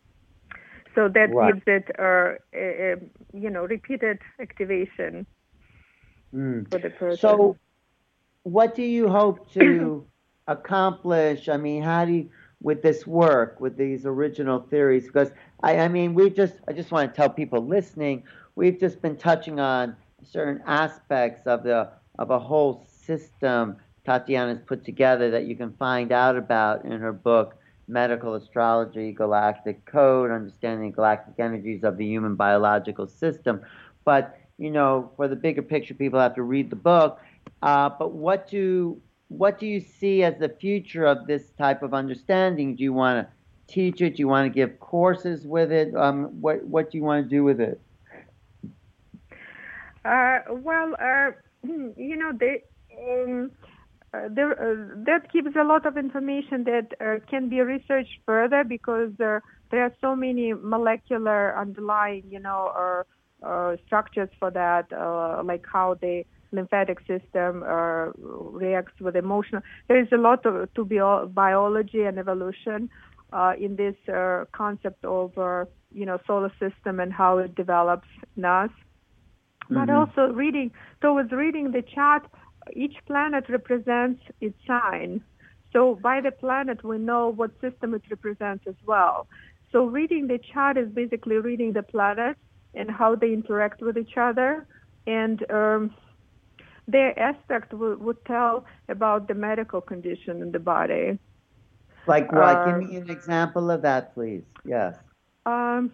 So that Right. gives it, uh, a, a, you know, repeated activation Mm. for the person. So what do you hope to accomplish? I mean, how do you, with this work, with these original theories? Because I, I mean, we just, I just want to tell people listening, we've just been touching on certain aspects of the of a whole system Tatiana's put together that you can find out about in her book, Medical Astrology, Galactic Code, Understanding Galactic Energies of the Human Biological System. But you know, for the bigger picture, people have to read the book. Uh, but what do what do you see as the future of this type of understanding? Do you want to teach it? Do you want to give courses with it? Um, what what do you want to do with it? Uh, well, uh, you know, they, um, uh, there, uh, that gives a lot of information that uh, can be researched further because uh, there are so many molecular underlying, you know, or uh, structures for that, uh, like how the lymphatic system uh, reacts with emotional. There is a lot of to bio- biology and evolution uh, in this uh, concept of, uh, you know, solar system and how it develops in us. But Mm-hmm. also reading, towards reading the chart, each planet represents its sign. So by the planet, we know what system it represents as well. So reading the chart is basically reading the planets and how they interact with each other. And um, their aspect would, would tell about the medical condition in the body. Like what? Give Uh, me an example of that, please. Yes. um,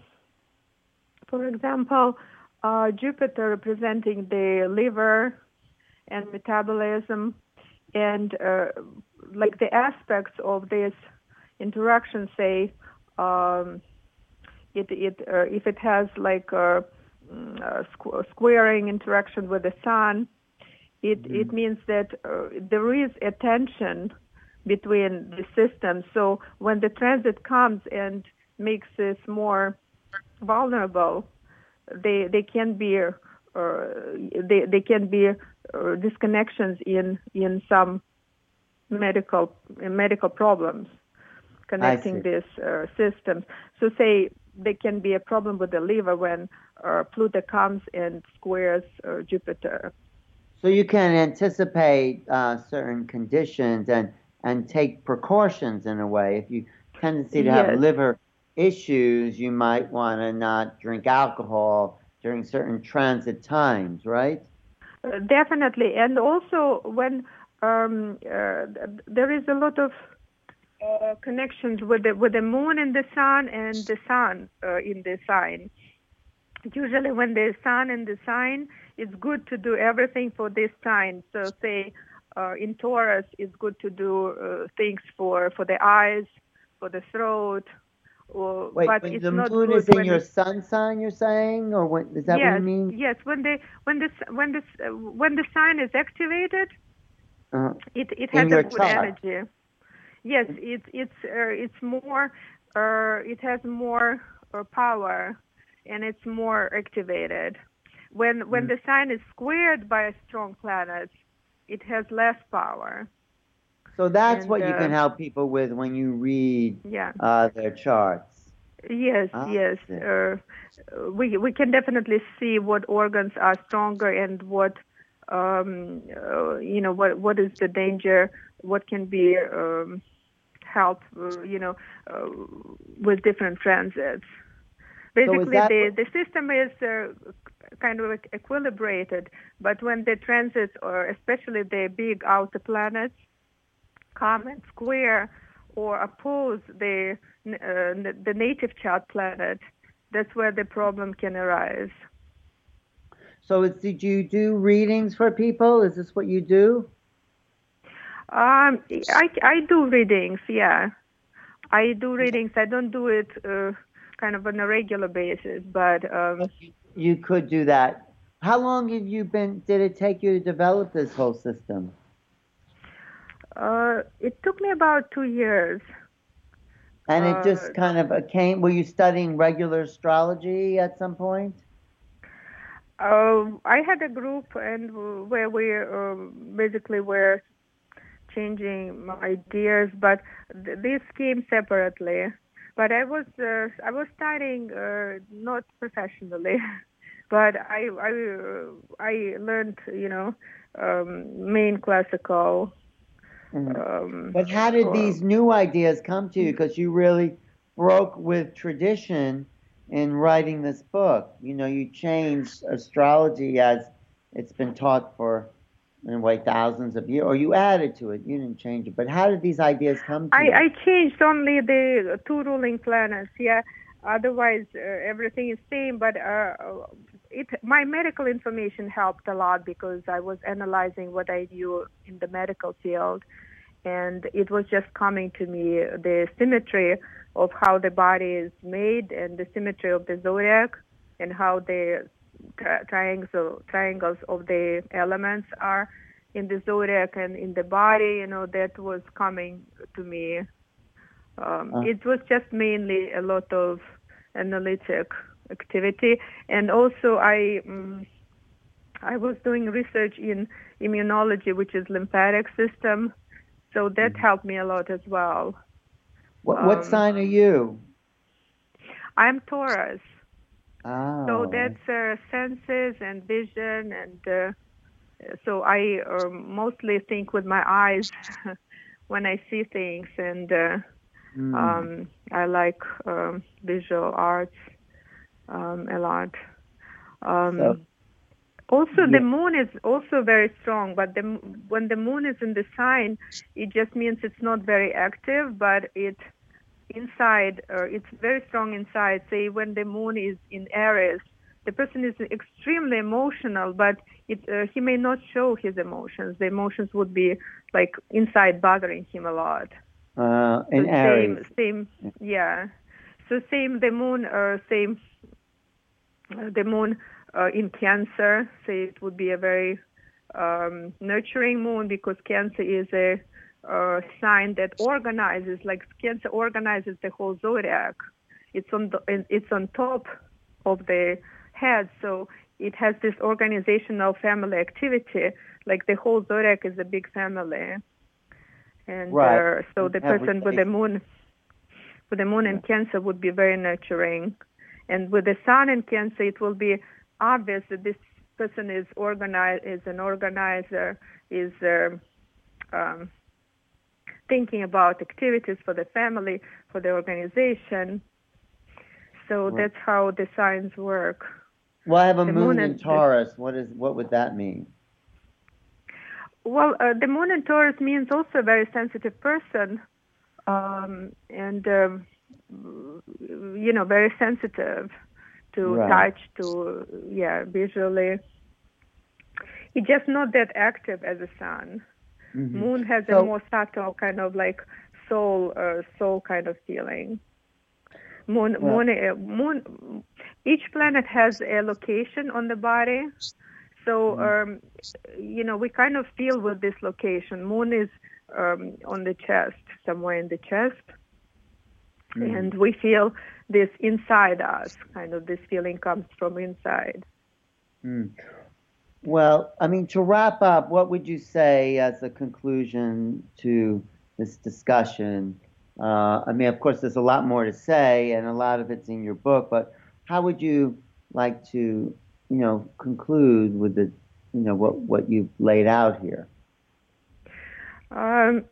for example, uh, Jupiter representing the liver and metabolism, and uh, like the aspects of this interaction, say, um, it, it uh, if it has like a, a squ- squaring interaction with the sun, it Mm-hmm. it means that uh, there is a tension between the systems. So when the transit comes and makes this more vulnerable, they they can be uh, they they can be uh, disconnections in in some medical medical problems I connecting see. these uh, systems. So say there can be a problem with the liver when uh, Pluto comes and squares uh, Jupiter. So you can anticipate uh, certain conditions and and take precautions in a way. If you tendency to have Yes, liver issues, you might want to not drink alcohol during certain transit times, right? uh, definitely. And also when um, uh, there is a lot of uh, connections with the with the moon and the sun and the sun uh, in the sign. Usually when the sun and the sign, it's good to do everything for this sign. So say uh, in Taurus, it's good to do uh, things for, for the eyes, for the throat, or, Wait, but when it's the not moon is good in when your it's, sun sign, you're saying, or when, is that what you yes, mean? yes, when the when the when the when the sign is activated, Uh, it it has in a your good chart. energy. Yes, it's it's uh, it's more uh, it has more uh, power, and it's more activated. When when Mm. the sign is squared by a strong planet, it has less power. So that's And what you uh, can help people with when you read yeah, uh, their charts. yes, I yes, see. uh, we we can definitely see what organs are stronger and what um, uh, you know what what is the danger, what can be um, help, uh, you know, uh, with different transits. So is Basically, that the, what? the system is uh, kind of equilibrated, but when the transits, or especially the big outer planets, come and square or oppose the uh, the native chart planet, that's where the problem can arise. So it's, did you do readings for people? Is this what you do? Um, I, I do readings, yeah. I do readings. I don't do it uh, kind of on a regular basis, but um, But you, you could do that. How long have you been, did it take you to develop this whole system? uh, it took me about two years. And it Uh, just kind of came, were you studying regular astrology at some point? uh, I had a group and where we uh, basically were changing my ideas, but th- these came separately. But I was uh, I was studying uh, not professionally, but I I uh, I learned you know um, main classical. Mhm. Um, But how did for, these new ideas come to you? Because you really broke with tradition in writing this book. You know, you changed astrology as it's been taught for, in a way, thousands of years, or you added to it. You didn't change it. But how did these ideas come to I you? I changed only the two ruling planets. Yeah, otherwise uh, everything is same. But uh, it my medical information helped a lot because I was analyzing what I knew in the medical field, and it was just coming to me the symmetry of how the body is made and the symmetry of the zodiac and how the tri- triangles triangles of the elements are in the zodiac and in the body. You know, that was coming to me. Um, Uh. It was just mainly a lot of analytic activity, and also I um, I was doing research in immunology, which is lymphatic system, so that helped me a lot as well. What what Um, sign are you? I'm Taurus, Oh. so that's uh, senses and vision, and uh, so I uh, mostly think with my eyes when I see things, and uh, Hmm. um, I like um, visual arts um, a lot. Um, So- also, Yeah. the moon is also very strong, but the, when the moon is in the sign, it just means it's not very active, but it inside, uh, it's very strong inside. Say when the moon is in Aries, the person is extremely emotional, but it, uh, he may not show his emotions. The emotions would be like inside bothering him a lot. Uh, in So Aries. Same, same, yeah. So same the moon, uh, same uh, the moon uh, in Cancer. Say it would be a very um, nurturing moon because Cancer is a uh, sign that organizes, like Cancer organizes the whole zodiac. It's on the, it's on top of the head, so it has this organizational family activity. Like the whole zodiac is a big family. And Right. uh, so the Have person with the relation- moon, with the moon in Yeah. Cancer would be very nurturing, and with the sun in Cancer, it will be obvious that this person is organized, is an organizer, is uh, um, thinking about activities for the family, for the organization. So Right. that's how the signs work. Well, I have a The moon moon in and- Taurus. What is what would that mean? Well, uh, the moon in Taurus means also a very sensitive person, um, and um, you know, very sensitive to Right. touch, to yeah, visually. He's just not that active as a sun. Mhm. Moon has So- a more subtle kind of like soul, uh, soul kind of feeling. Moon, Well- moon, uh, moon. Each planet has a location on the body, so um, you know we kind of feel with this location. Moon is um, on the chest, somewhere in the chest, Mhm. and we feel this inside us. Kind of this feeling comes from inside. Hmm. Well, I mean, to wrap up, what would you say as a conclusion to this discussion? Uh, I mean, of course, there's a lot more to say, and a lot of it's in your book. But how would you like to, you know, conclude with the, you know, what what you've laid out here? Um,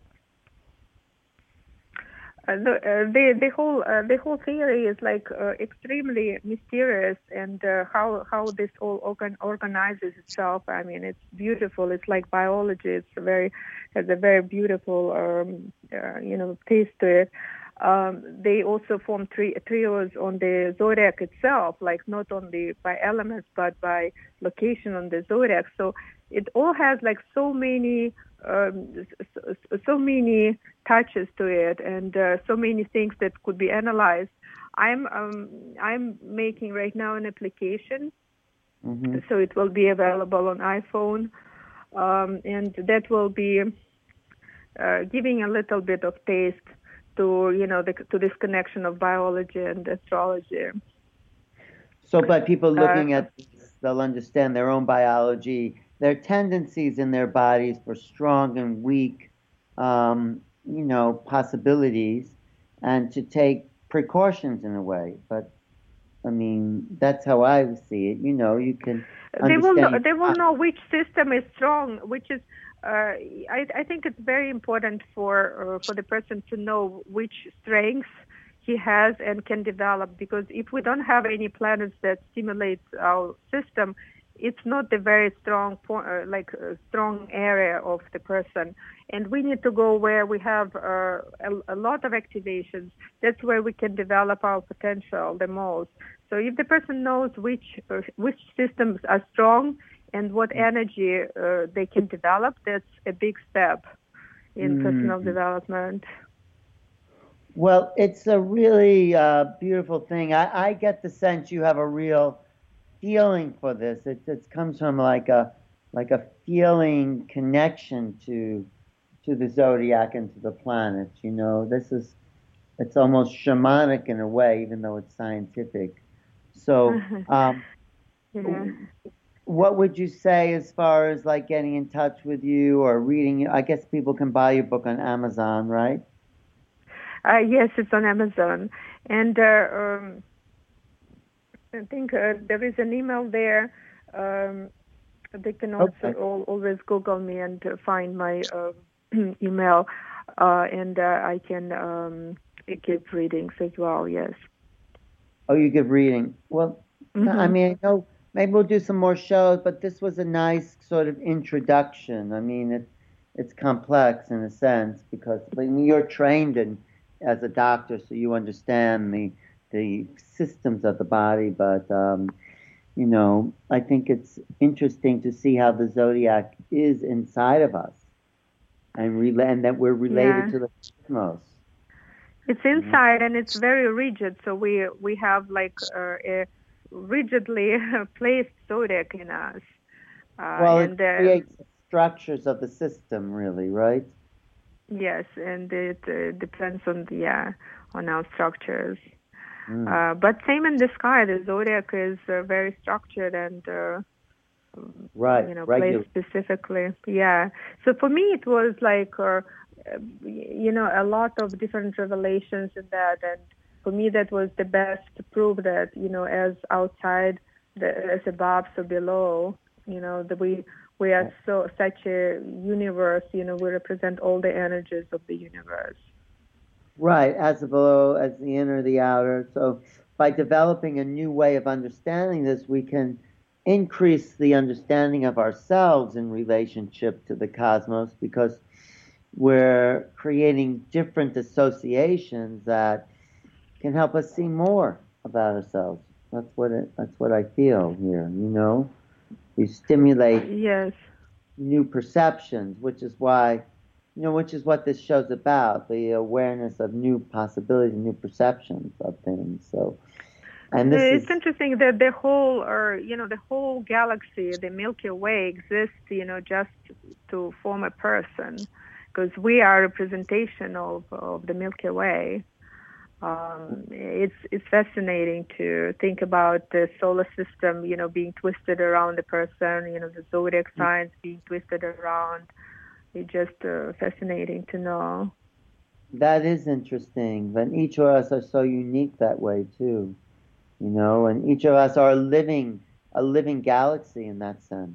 uh, the, uh, the the whole uh, the whole theory is like uh, extremely mysterious, and uh, how how this all organ organizes itself. I mean, it's beautiful. It's like biology. It's very has a very beautiful um, uh, you know taste to it. Um, they also form tri- trios on the zodiac itself, like not only by elements but by location on the zodiac. So it all has like so many um, so, so many touches to it, and uh, so many things that could be analyzed. I'm um, I'm making right now an application, Mm-hmm. so it will be available on iPhone, um, and that will be uh, giving a little bit of taste to you know the, to this connection of biology and astrology. So by people looking Uh, at this, they'll understand their own biology, their tendencies in their bodies for strong and weak, um, you know, possibilities, and to take precautions in a way. But I mean, that's how I see it. You know, you can They will know, understand. they will know which system is strong, which is uh, I, I think it's very important for uh, for the person to know which strengths he has and can develop, because if we don't have any planets that stimulate our system, it's not the very strong uh, like uh, strong area of the person, and we need to go where we have uh, a, a lot of activations. That's where we can develop our potential the most. So if the person knows which uh, which systems are strong and what energy uh, they can develop, that's a big step in Mm. personal development. Well, it's a really uh, beautiful thing. I, I get the sense you have a real feeling for this. It, it comes from like a like a feeling connection to to the zodiac and to the planets. You know, this is it's almost shamanic in a way, even though it's scientific. So, um, Yeah. what would you say as far as like getting in touch with you or reading? I guess people can buy your book on Amazon, right? Uh, yes, it's on Amazon, and uh, um, I think uh, there is an email there. Um, they can also Okay. al- always Google me and uh, find my uh, email, uh, and uh, I can um, give readings as well. Yes. Oh, you give reading. Well, I Mm-hmm. mean, I know maybe we'll do some more shows, but this was a nice sort of introduction. I mean, it it's complex in a sense because I mean, you're trained in as a doctor, so you understand the the systems of the body. But um, you know, I think it's interesting to see how the zodiac is inside of us and rela- and that we're related Yeah. to the cosmos. It's inside and it's very rigid. So we we have like uh, a rigidly placed zodiac in us, uh, Well, it and uh, creates structures of the system, really, right? yes, and it uh, depends on the yeah on our structures. Mm. Uh, but same in the sky, the zodiac is uh, very structured and uh, Right, you know placed regular. specifically. Yeah. So for me, it was like uh, you know a lot of different revelations in that, and for me, that was the best proof that you know as outside, the, as above, so below. You know that we we are so such a universe. You know we represent all the energies of the universe. Right, as the below, as the inner, the outer. So by developing a new way of understanding this, we can increase the understanding of ourselves in relationship to the cosmos because we're creating different associations that can help us see more about ourselves. That's what it, that's what I feel here, you know. We stimulate Yes. new perceptions, which is why, you know, which is what this show's about, the awareness of new possibilities and new perceptions of things. So, and this It's is, interesting that the whole, or you know, the whole galaxy, the Milky Way, exists, you know, just to form a person, because we are a representation of of the Milky Way. Um, it's it's fascinating to think about the solar system, you know, being twisted around the person, you know, the zodiac signs being twisted around. It's just uh, fascinating to know. that is interesting. But each of us are so unique that way too, you know, and each of us are living, a living galaxy in that sense.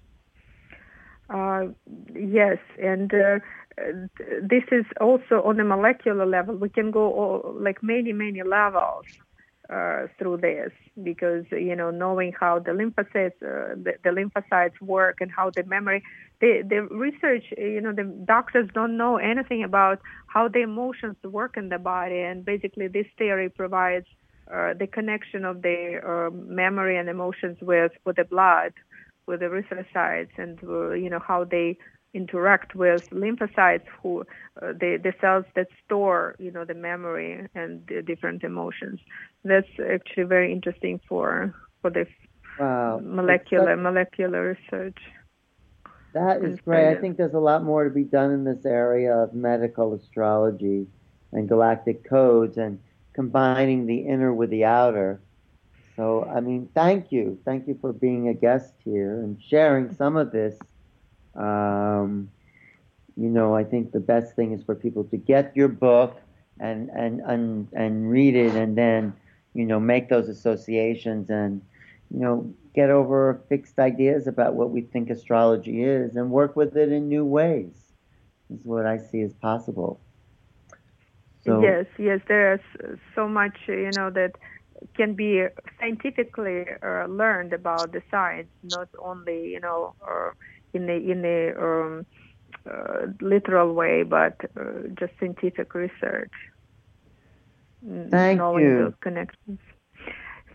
Uh, yes, and uh, this is also on a molecular level. We can go all, like many, many levels uh, through this because, you know, knowing how the lymphocytes, uh, the, the lymphocytes work and how the memory, the, the research, you know, the doctors don't know anything about how the emotions work in the body. And basically this theory provides uh, the connection of the uh, memory and emotions with, with the blood, with the erythrocytes, and uh, you know how they interact with lymphocytes, who uh, the the cells that store you know the memory and the different emotions. That's actually very interesting for for the Wow, it's such, molecular molecular research that is and great. I studies. think there's a lot more to be done in this area of medical astrology and galactic codes and combining the inner with the outer. So, I mean, thank you. Thank you for being a guest here and sharing some of this. Um, you know, I think the best thing is for people to get your book and and and and read it, and then, you know, make those associations and, you know, get over fixed ideas about what we think astrology is and work with it in new ways. Is what I see as possible. So, Yes, yes, there's so much you know that can be scientifically uh, learned about the science, not only you know uh, in the in the um, uh, literal way, but uh, just scientific research, thank knowing those you. connections.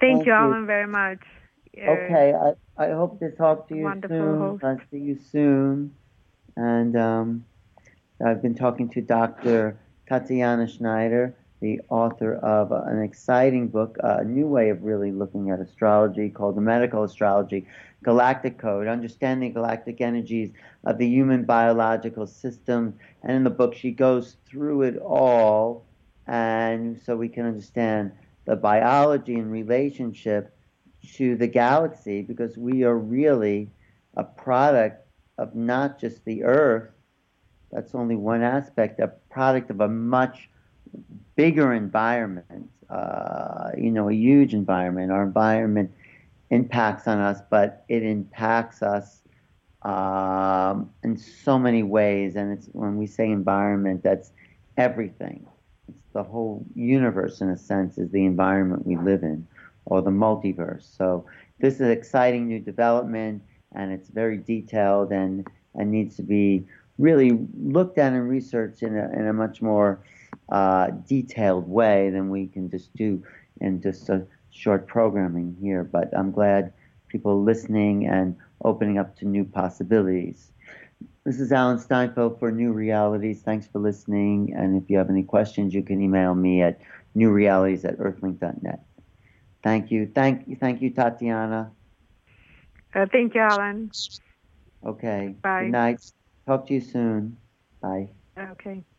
Thank you, you. Alan, very much. Uh, Okay, I, I hope to talk to you wonderful soon. host. I'll see you soon. And um, I've been talking to Doctor Tatiana Schneider, the author of uh, an exciting book, uh, a new way of really looking at astrology called The Medical Astrology, Galactic Code, Understanding Galactic Energies of the Human Biological System. And in the book, she goes through it all, and so we can understand the biology and relationship to the galaxy, because we are really a product of not just the Earth. That's only one aspect, a product of a much bigger environment, uh, you know, a huge environment. Our environment impacts on us, but it impacts us um, in so many ways. And it's when we say environment, that's everything. It's the whole universe, in a sense, is the environment we live in, or the multiverse. So this is an exciting new development, and it's very detailed and, and needs to be really looked at and researched in a, in a much more uh, detailed way than we can just do in just a short programming here. But I'm glad people are listening and opening up to new possibilities. This is Alan Steinfeld for New Realities. Thanks for listening. And if you have any questions, you can email me at newrealities at earthlink dot net. Thank you. Thank you. Thank you, Tatiana. Uh, thank you, Alan. Okay. Bye. Good night. Talk to you soon. Bye. Okay.